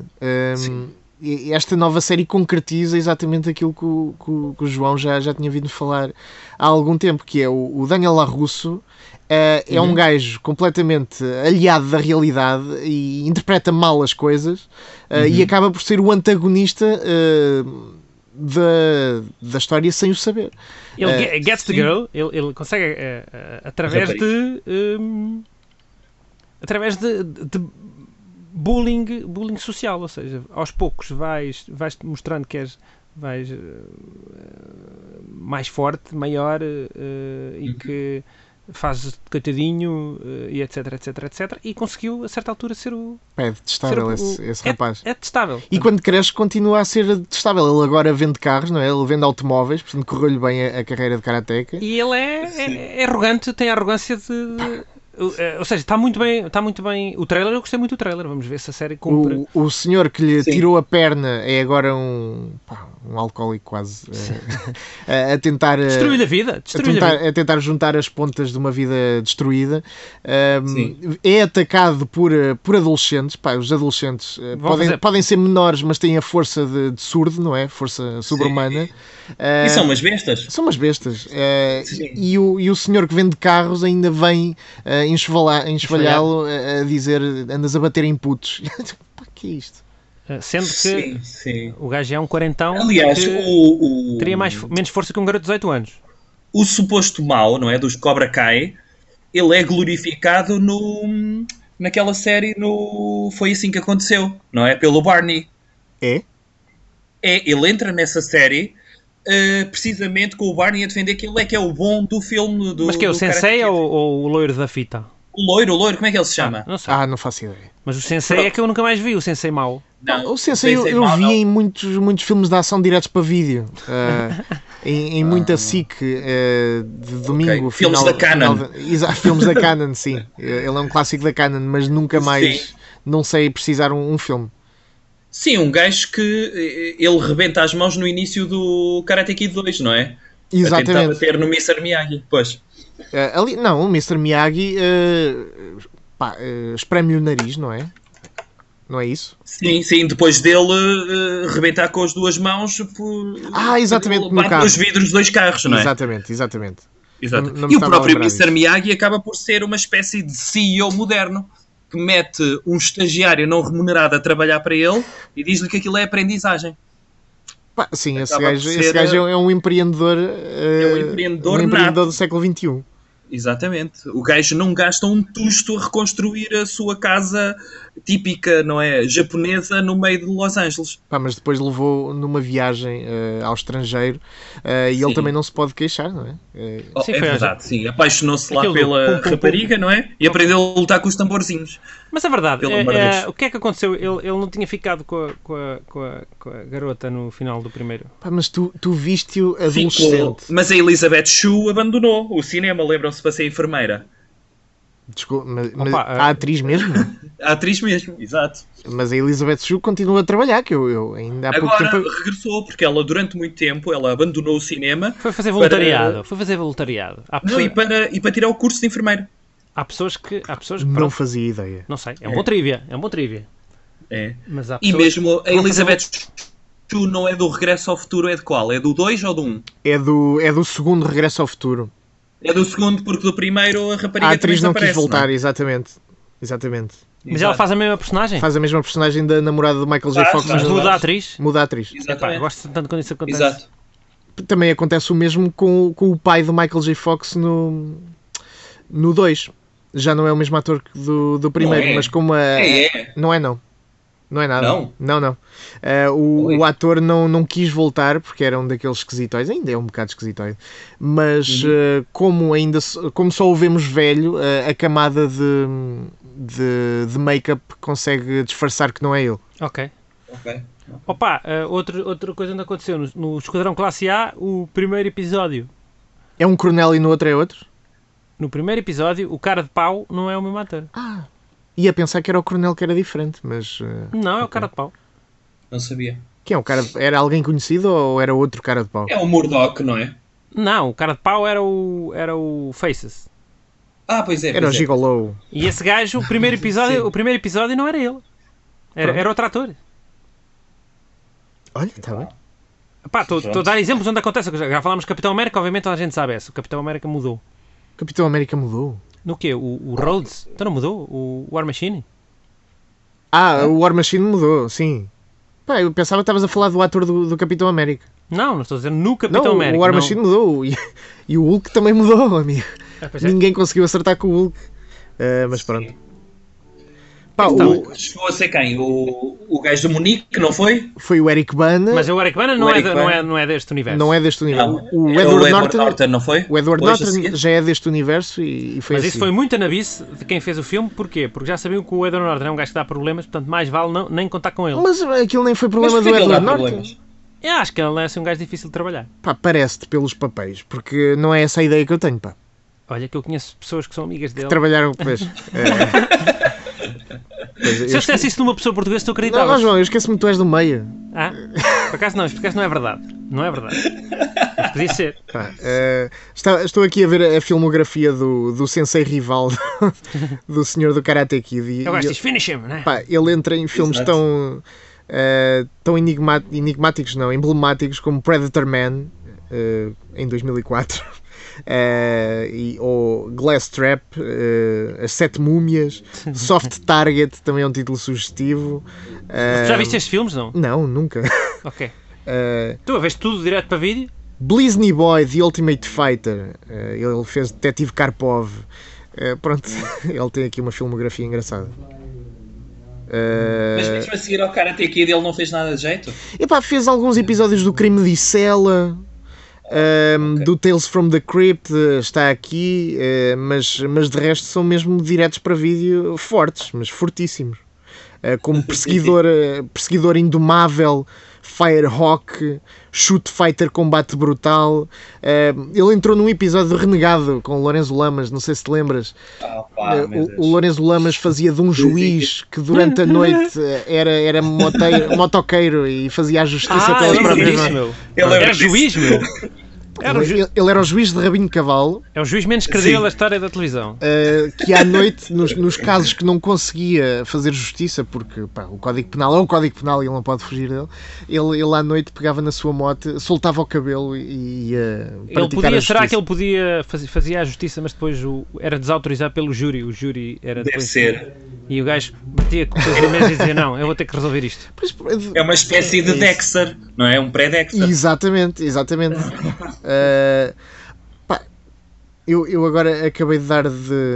esta nova série concretiza exatamente aquilo que o João já tinha vindo falar há algum tempo, que é o Daniel LaRusso. É um gajo completamente aliado da realidade e interpreta mal as coisas e acaba por ser o antagonista da história sem o saber. Ele gets the girl, ele consegue através de bullying social, ou seja, aos poucos vais mostrando que vais mais forte, maior e que fazes coitadinho e etc, e conseguiu a certa altura ser o... É detestável esse rapaz. É detestável. E quando cresce continua a ser detestável. Ele agora vende carros, não é? Ele vende automóveis, portanto correu-lhe bem a carreira de karateca. E ele é arrogante, tem a arrogância de... Ou seja, está muito bem o trailer. Eu gostei muito do trailer. Vamos ver se a série cumpre. O senhor que lhe tirou a perna é agora um alcoólico quase a tentar destruir a vida, a tentar juntar as pontas de uma vida destruída. É atacado por adolescentes. Os adolescentes podem ser menores, mas têm a força de surdo, não é? Força sobre-humana. E são umas bestas. São umas bestas. E o senhor que vende carros ainda vem enxovalhá-lo a dizer: andas a bater em putos. Pá, que é isto? Sendo que o gajo é um quarentão. Aliás, teria menos força que um garoto de 18 anos. O suposto mau, não é? Dos Cobra Kai, ele é glorificado naquela série Foi Assim Que Aconteceu, não é? Pelo Barney. Ele entra nessa série precisamente com o Barney a defender que ele é o bom do filme. Mas que é o Sensei ou o loiro da fita? O loiro, como é que ele se chama? Não sei. Não faço ideia. Mas o Sensei é que eu nunca mais vi, o Sensei mau. Não, o Sensei eu vi em muitos filmes de ação diretos para vídeo. Em muita SIC de domingo. Filmes da Canon. Filmes da Canon, sim. Ele é um clássico da Canon, mas nunca mais não sei precisar um filme. Sim, um gajo que ele rebenta as mãos no início do Karate Kid 2, não é? Exatamente. A tentar bater no Mr. Miyagi, pois. Não, o Mr. Miyagi espreme-lhe o nariz, não é? Não é isso? Sim, depois dele rebentar com as duas mãos exatamente, no bate carro. nos vidros dos dois carros, não é? Exatamente. Exato. Não me E o estava a próprio lembrar Mr. Miyagi acaba por ser uma espécie de CEO moderno que mete um estagiário não remunerado a trabalhar para ele e diz-lhe que aquilo é aprendizagem. Sim, esse Acaba por gajo é um empreendedor, um empreendedor empreendedor do século XXI. Exatamente. O gajo não gasta um tusto a reconstruir a sua casa típica, não é? Japonesa no meio de Los Angeles. Mas depois levou numa viagem ao estrangeiro e ele também não se pode queixar, não é? Sim, é verdade, sim. Apaixonou-se lá Aquilo pela pum, rapariga, não é? E aprendeu a lutar com os tamborzinhos. Mas é verdade, Pelo amor de Deus. o que é que aconteceu? Ele não tinha ficado com a garota no final do primeiro? Mas tu viste-o Ficou, adolescente. mas a Elizabeth Shue abandonou o cinema, lembram-se, para ser enfermeira. Desculpa, mas a atriz mesmo? A atriz mesmo, exato. Mas a Elizabeth Shue continua a trabalhar, que eu ainda há pouco Agora tempo... regressou, porque ela durante muito tempo ela abandonou o cinema. Foi fazer voluntariado. Há Não, e para tirar o curso de enfermeiro. Há pessoas que Não pronto, fazia ideia. não sei, é um bom trivia. É. Mas há E pessoas mesmo a que vão fazer Elizabeth Shue não é do Regresso ao Futuro, é de qual? É do 2 ou do 1? É do segundo Regresso ao Futuro. É do segundo, porque do primeiro a rapariga A atriz não também quis voltar, não é? exatamente. Mas ela faz a mesma personagem? Faz a mesma personagem da namorada do Michael J. Fox. faz. mas Muda a atriz? Muda a atriz. Epá, gosto tanto quando isso acontece. Exato. Também acontece o mesmo com o pai do Michael J. Fox no 2. Já não é o mesmo ator que do primeiro, Não é. mas como Não é, não. Não é nada. Não? Não. O ator não quis voltar porque era um daqueles esquisitóides, ainda é um bocado esquisitóide, mas como só o vemos velho, a camada de make-up consegue disfarçar que não é ele. Ok. Opa, outra coisa ainda aconteceu. No Esquadrão Classe A, o primeiro episódio. É um coronel e no outro é outro? No primeiro episódio, o cara de pau não é o mesmo ator. Ia pensar que era o coronel que era diferente, mas... Não, é o cara de pau. Não sabia. Quem é o cara? Era alguém conhecido ou era outro cara de pau? É o Murdoch, não é? Não, o cara de pau era o Faces. Pois é. Era o Gigolo. E esse gajo, o primeiro episódio não era ele. Era outro ator. Olha, está bem. Estou a dar exemplos onde acontece. Já falámos de Capitão América, obviamente toda a gente sabe essa. O Capitão América mudou. O Capitão América mudou? No quê? O Rhodes? Então não mudou? O War Machine? O War Machine mudou, sim. Eu pensava que estavas a falar do ator do Capitão América. Não estou a dizer no Capitão América. O War Machine mudou e o Hulk também mudou, amigo. Ninguém conseguiu acertar com o Hulk. Mas pronto. Chegou a ser quem? O gajo do Munique, não foi? Foi o Eric Bana. Mas o Eric Bana não é deste universo. Não é deste universo. Não, o Edward Norton, não foi? O Edward Norton já é deste universo e foi Mas assim. isso foi muito a nabice de quem fez o filme. Porquê? Porque já sabiam que o Edward Norton é um gajo que dá problemas, portanto mais vale nem contar com ele. Mas aquilo nem foi problema do Edward Norton. Eu acho que ele é assim um gajo difícil de trabalhar. Parece-te pelos papéis, porque não é essa a ideia que eu tenho, pá. Olha que eu conheço pessoas que são amigas dele. Trabalharam com eles. Se eu dissesse isso numa pessoa portuguesa, tu acreditavas? Não, João, eu esqueço-me que tu és do meio. Por acaso não é verdade. Não é verdade. Mas podia ser. Estou aqui a ver a filmografia do sensei rival do senhor do Karate Kid. Eu gosto de finish him, né? Ele entra em filmes tão enigmáticos, não, emblemáticos como Predator Man, em 2004. Ou Glass Trap, As Sete Múmias, Soft Target, também é um título sugestivo. Mas tu já viste estes filmes, não? Não, nunca. Ok. Tu a vês tudo direto para vídeo? Blizny Boy, The Ultimate Fighter, ele fez Detetive Karpov. Pronto, ele tem aqui uma filmografia engraçada. Mas mesmo a seguir ao Karate Kid ele não fez nada de jeito? Fez alguns episódios do Crime de Cela. Do Tales from the Crypt está aqui, mas de resto são mesmo diretos para vídeo fortes, mas fortíssimos. como perseguidor indomável, Firehawk, Shoot Fighter Combate Brutal. Ele entrou num episódio de Renegado com o Lourenço Lamas, não sei se te lembras. O Lourenço Lamas fazia de um juiz que durante a noite era motoqueiro e fazia a justiça pelas próprias mãos. Ele era juiz, meu. Ele era o juiz de Rabinho de Cavalo. É o juiz menos credível da história da televisão. Que à noite, nos casos que não conseguia fazer justiça, porque o Código Penal é o Código Penal e ele não pode fugir dele, ele à noite pegava na sua moto, soltava o cabelo e ia praticar a justiça. Será que ele podia fazia a justiça, mas depois era desautorizado pelo júri? O júri era Deve ser. E o gajo batia com a mesa e dizia: não, eu vou ter que resolver isto. É uma espécie de Dexter, não é? Um pré-Dexter. Exatamente. Eu agora acabei de dar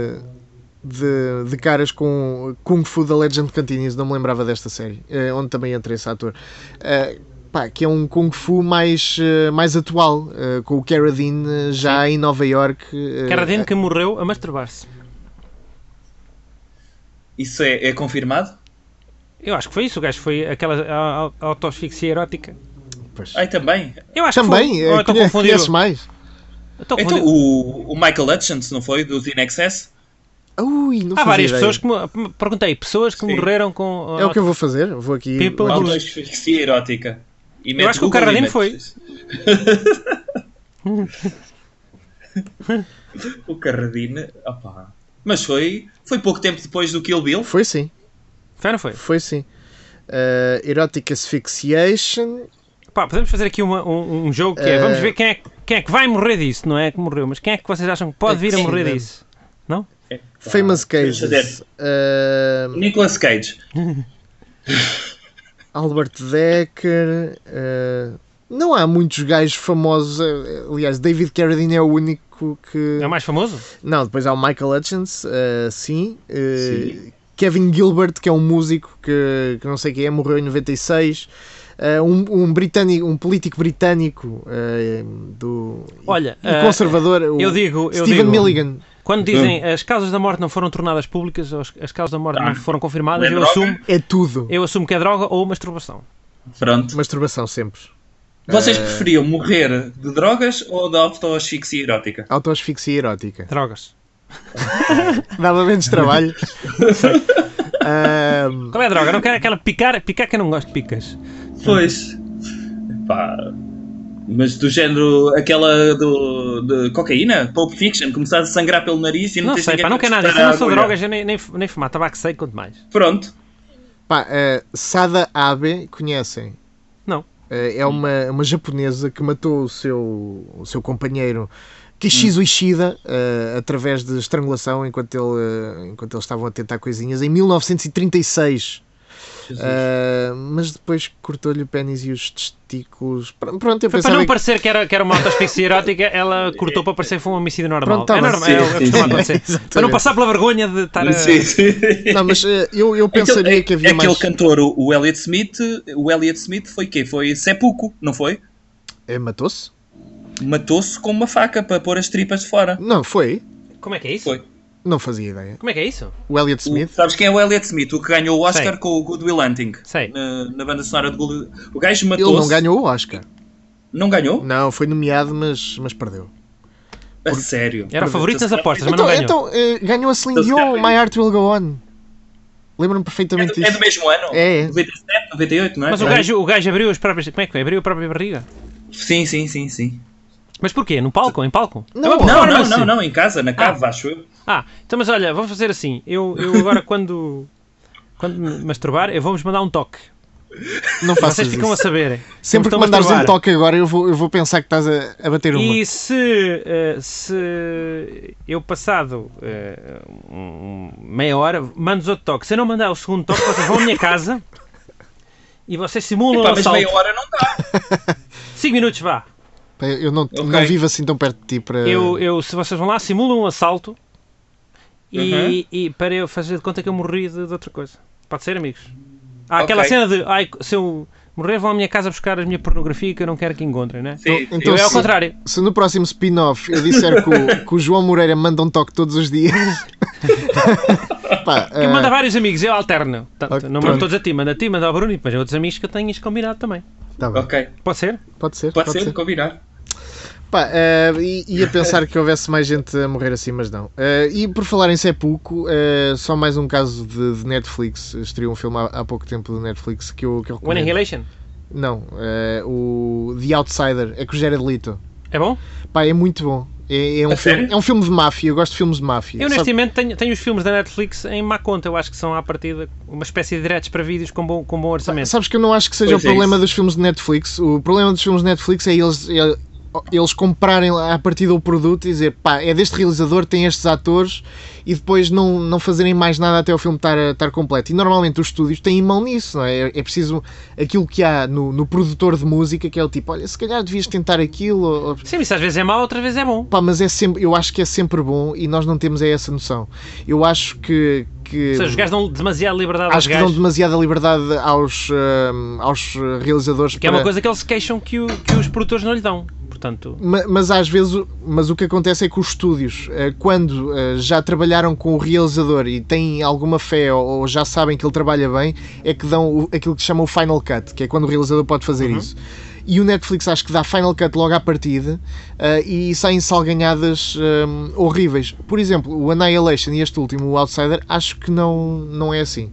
de caras com Kung Fu The Legend Continues, não me lembrava desta série, onde também entra esse ator. Que é um Kung Fu mais atual, com o Carradine já em Nova Iorque. Carradine que morreu a masturbar-se. Isso é confirmado? Eu acho que foi isso. O gajo foi aquela autoasfixia erótica. Pois. Também? Eu acho também, que foi. conheces mais? Então o Michael Hutchins, não foi? Do In Excess? Há várias pessoas que perguntei, pessoas que morreram com... É o que eu vou fazer. Vou aqui... Autoasfixia erótica. Eu acho que o Carradine foi. O Carradine... Mas foi pouco tempo depois do Kill Bill? Foi sim. Foi? Foi sim. Erotic Asphyxiation. Podemos fazer aqui um jogo que é... Vamos ver quem é que vai morrer disso, não é que morreu, mas quem é que vocês acham que pode vir a morrer disso? Não? Famous Cases. Nicolas Cage. Albert Decker. Não há muitos gajos famosos. Aliás, David Carradine é o único que... É o mais famoso? Não, depois há o Michael Hutchins, sim. Kevin Gilbert, que é um músico que não sei quem é, morreu em 96. Um político britânico conservador, Stephen Milligan. Quando dizem as causas da morte não foram tornadas públicas, as causas da morte não foram confirmadas, eu assumo que é droga ou masturbação. Pronto. Masturbação sempre. Vocês preferiam morrer de drogas ou de autoasfixia erótica? Autoasfixia erótica. Drogas. Dava menos trabalho. Qual é a droga? Não quero aquela picar que eu não gosto de picas. Pois. Mas do género, aquela de cocaína, Pulp Fiction, começar a sangrar pelo nariz e não sei, não quero nada disso. Eu não sou drogas, nem fumar tabaco seco, quanto mais. Pronto. Sada Abe, conhecem? Não. É uma japonesa que matou o seu companheiro Kishizo Ishida através de estrangulação enquanto eles estavam a tentar coisinhas em 1936. Mas depois cortou-lhe o pênis e os testículos. Pronto, para não parecer que era uma autoasfixia erótica, ela cortou para parecer que foi um homicídio normal. Pronto, é normal, é o que costuma acontecer. Para não passar pela vergonha de estar a... Não, mas eu pensaria que havia mais... Aquele cantor, o Elliott Smith foi quê? Foi seppuku, não foi? Matou-se? Matou-se com uma faca para pôr as tripas de fora. Não, foi? Como é que é isso? Foi. Não fazia ideia. Como é que é isso? O Elliott Smith? Sabes quem é o Elliott Smith? O que ganhou o Oscar com o Good Will Hunting. Sei. Na banda sonora de Good Will. O gajo matou-se... Ele não ganhou o Oscar. Não ganhou? Não, foi nomeado, mas perdeu. A sério? Era favorito nas apostas, mas não ganhou. Então, ganhou a Celine Dion, My Heart Will Go On. Lembro-me perfeitamente disso. É do mesmo ano? É. 97, 98, não é? Mas o gajo abriu as próprias... Como é que foi? Abriu a própria barriga? Sim. Mas porquê? No palco? Em palco? Não, em casa, na cave, acho eu. Então mas olha, vamos fazer assim. Eu agora quando me masturbar, eu vou-vos mandar um toque. Não faças Vocês ficam a saberem. Sempre que mandares um toque agora, eu vou pensar que estás a bater uma. E se eu passado meia hora, mando outro toque. Se eu não mandar o segundo toque, vocês vão à minha casa e vocês simulam o assalto. Mas meia hora não dá. 5 minutos, vá. Eu não vivo assim tão perto de ti para... Se vocês vão lá, simulam um assalto e para eu fazer de conta que eu morri de outra coisa. Pode ser, amigos? Aquela cena de se eu morrer vão à minha casa buscar a minha pornografia que eu não quero que encontrem, né? Sim. Então, é ao contrário. Se no próximo spin-off eu disser que o João Moreira manda um toque todos os dias, Pá, Eu mando a vários amigos, eu alterno. Ok, Não mando todos a ti, manda ao Bruno e depois a outros amigos que eu tenho combinado também. tá bem. Ok. Pode ser? Pode ser. Pode ser, combinar. Pá, ia pensar que houvesse mais gente a morrer assim, mas não. E por falar em Sepulcro, só mais um caso de Netflix. Estreou um filme há pouco tempo do Netflix que eu recomendo. One Annihilation? Não, o The Outsider, é com o Jared Leto. É bom? Pá, é muito bom. É um filme de máfia, eu gosto de filmes de máfia. Eu, neste momento, tenho os filmes da Netflix em má conta. Eu acho que são, à partida, uma espécie de diretos para vídeos com bom orçamento. Sabes que eu não acho que seja Pois o problema dos filmes de Netflix. O problema dos filmes de Netflix é eles comprarem à partida o produto e dizer, pá, é deste realizador, tem estes atores, e depois não fazerem mais nada até o filme estar completo. E normalmente os estúdios têm mão nisso, não é? É preciso aquilo que há no produtor de música, que é o tipo, olha, se calhar devias tentar aquilo. Sim, isso às vezes é mau, outras vezes é bom. Pá, mas eu acho que é sempre bom e nós não temos essa noção. Eu acho que Ou seja, os gajos dão demasiada liberdade aos acho que dão gajos. demasiada liberdade aos realizadores. Que é uma coisa que eles se queixam que os produtores não lhe dão. Portanto, Mas às vezes o que acontece é que os estúdios, quando já trabalharam com o realizador e têm alguma fé ou já sabem que ele trabalha bem, é que dão aquilo que se chama o Final Cut, que é quando o realizador pode fazer isso. E o Netflix acho que dá Final Cut logo à partida e saem salganhadas horríveis. Por exemplo, o Annihilation e este último, o Outsider, acho que não é assim.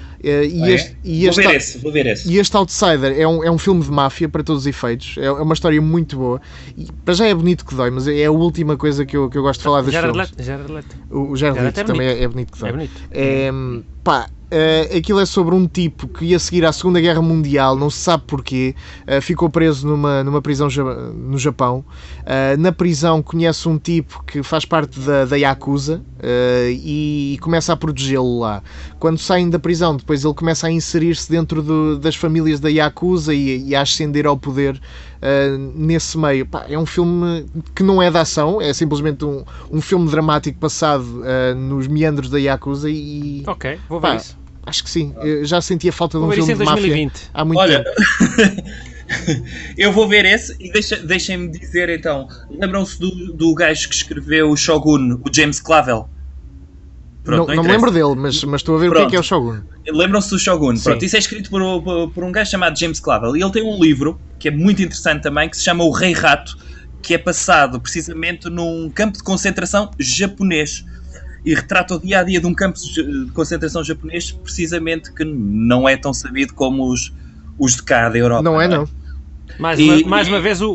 Vou ver esse. E este Outsider é um filme de máfia para todos os efeitos. É uma história muito boa. E, para já é bonito que dói, mas é a última coisa que eu gosto de falar dos filmes. Jared Leto. O Jared Leto é também bonito. é bonito que dói. É bonito. Pá, aquilo é sobre um tipo que ia seguir à Segunda Guerra Mundial, não se sabe porquê, ficou preso numa prisão no Japão. Na prisão conhece um tipo que faz parte da Yakuza e começa a protegê-lo lá. Quando saem da prisão, depois ele começa a inserir-se dentro das famílias da Yakuza e a ascender ao poder nesse meio. Pá, é um filme que não é de ação, é simplesmente um filme dramático passado nos meandros da Yakuza e... Ok, vou ver isso. Acho que sim. Eu já sentia falta de Vou um ver filme isso em de máfia 2020. há muito Olha, tempo. eu vou ver esse e deixem-me dizer então, lembram-se do gajo que escreveu o Shogun, o James Clavel? Pronto, Não me lembro dele, mas estou a ver o que é o Shogun. Lembram-se do Shogun? Sim. Pronto, isso é escrito por um gajo chamado James Clavel e ele tem um livro que é muito interessante também, que se chama O Rei Rato, que é passado precisamente num campo de concentração japonês e retrata o dia-a-dia de um campo de concentração japonês, precisamente, que não é tão sabido como os de cá da Europa. Não é, não. Mais uma vez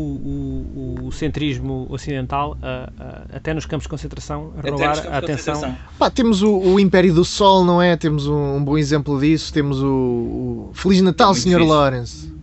o centrismo ocidental até nos campos de concentração a roubar a atenção. Pá, temos o Império do Sol, não é? Temos um bom exemplo disso. Temos o Feliz Natal, Sr. Lawrence.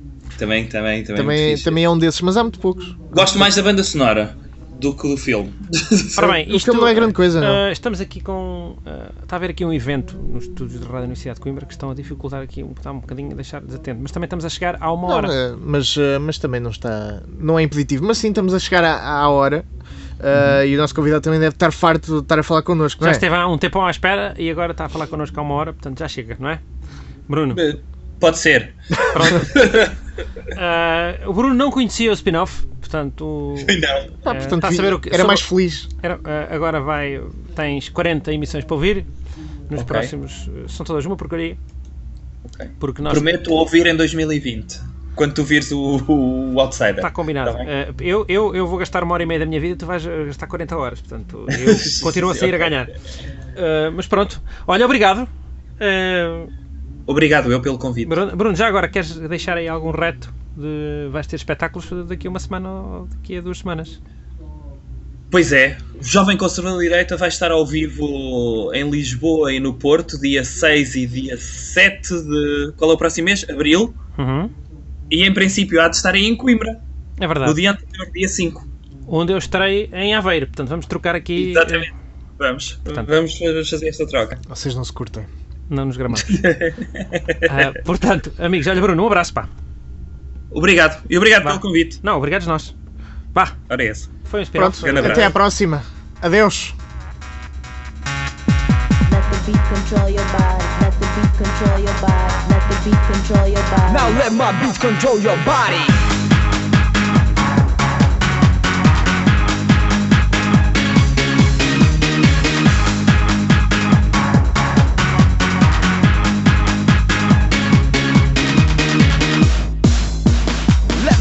Também é um desses, mas há muito poucos. Gosto mais da banda sonora do que do filme. Ora bem, O filme não é grande coisa, não. Estamos aqui com... está a haver aqui um evento nos estúdios da Rádio Universidade de Coimbra que estão a dificultar aqui está um bocadinho a deixar desatento, mas também estamos a chegar a uma hora. Mas também não está... Não é impeditivo. Mas sim, estamos a chegar à hora. E o nosso convidado também deve estar farto de estar a falar connosco, não Já é? esteve há um tempo à espera e agora está a falar connosco há uma hora, portanto já chega, não é? Bruno. Pode ser. O Bruno não conhecia o spin-off, portanto... Não. Portanto, está a saber o que, era mais feliz. agora tens 40 emissões para ouvir. Nos Ok. próximos... São todas uma porcaria. Okay. Porque nós... Prometo ouvir em 2020, quando tu vires o Outsider. Está combinado. Tá bem? Eu vou gastar 1h30 da minha vida, tu vais gastar 40 horas. Portanto, eu continuo a sair a ganhar. Mas pronto. Olha, obrigado. Obrigado eu pelo convite. Bruno, já agora, queres deixar aí algum reto? Vais ter espetáculos daqui a uma semana ou daqui a 2 semanas? Pois é, o Jovem Conservador de Direita vai estar ao vivo em Lisboa e no Porto, dia 6 e dia 7 de... Qual é o próximo mês? Abril. E em princípio há de estar aí em Coimbra. É verdade. No dia anterior, dia 5. Onde eu estarei em Aveiro. Portanto, vamos trocar aqui... Exatamente. Vamos fazer esta troca. Vocês não se curtem. Não nos gramamos. Portanto, amigos, olha, Bruno, um abraço, pá. Obrigado. E obrigado pelo convite. Não, obrigados nós. Vá. Ora é esse. Foi um spin-off. Pronto, até à próxima. Adeus. Let the beat control your body. Let the beat control your body. Let the beat control your body. Now let my beats control your body.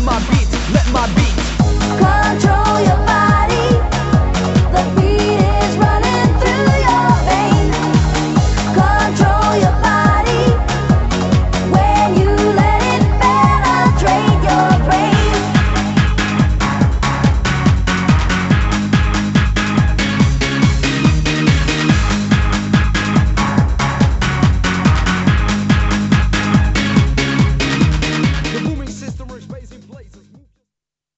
my beat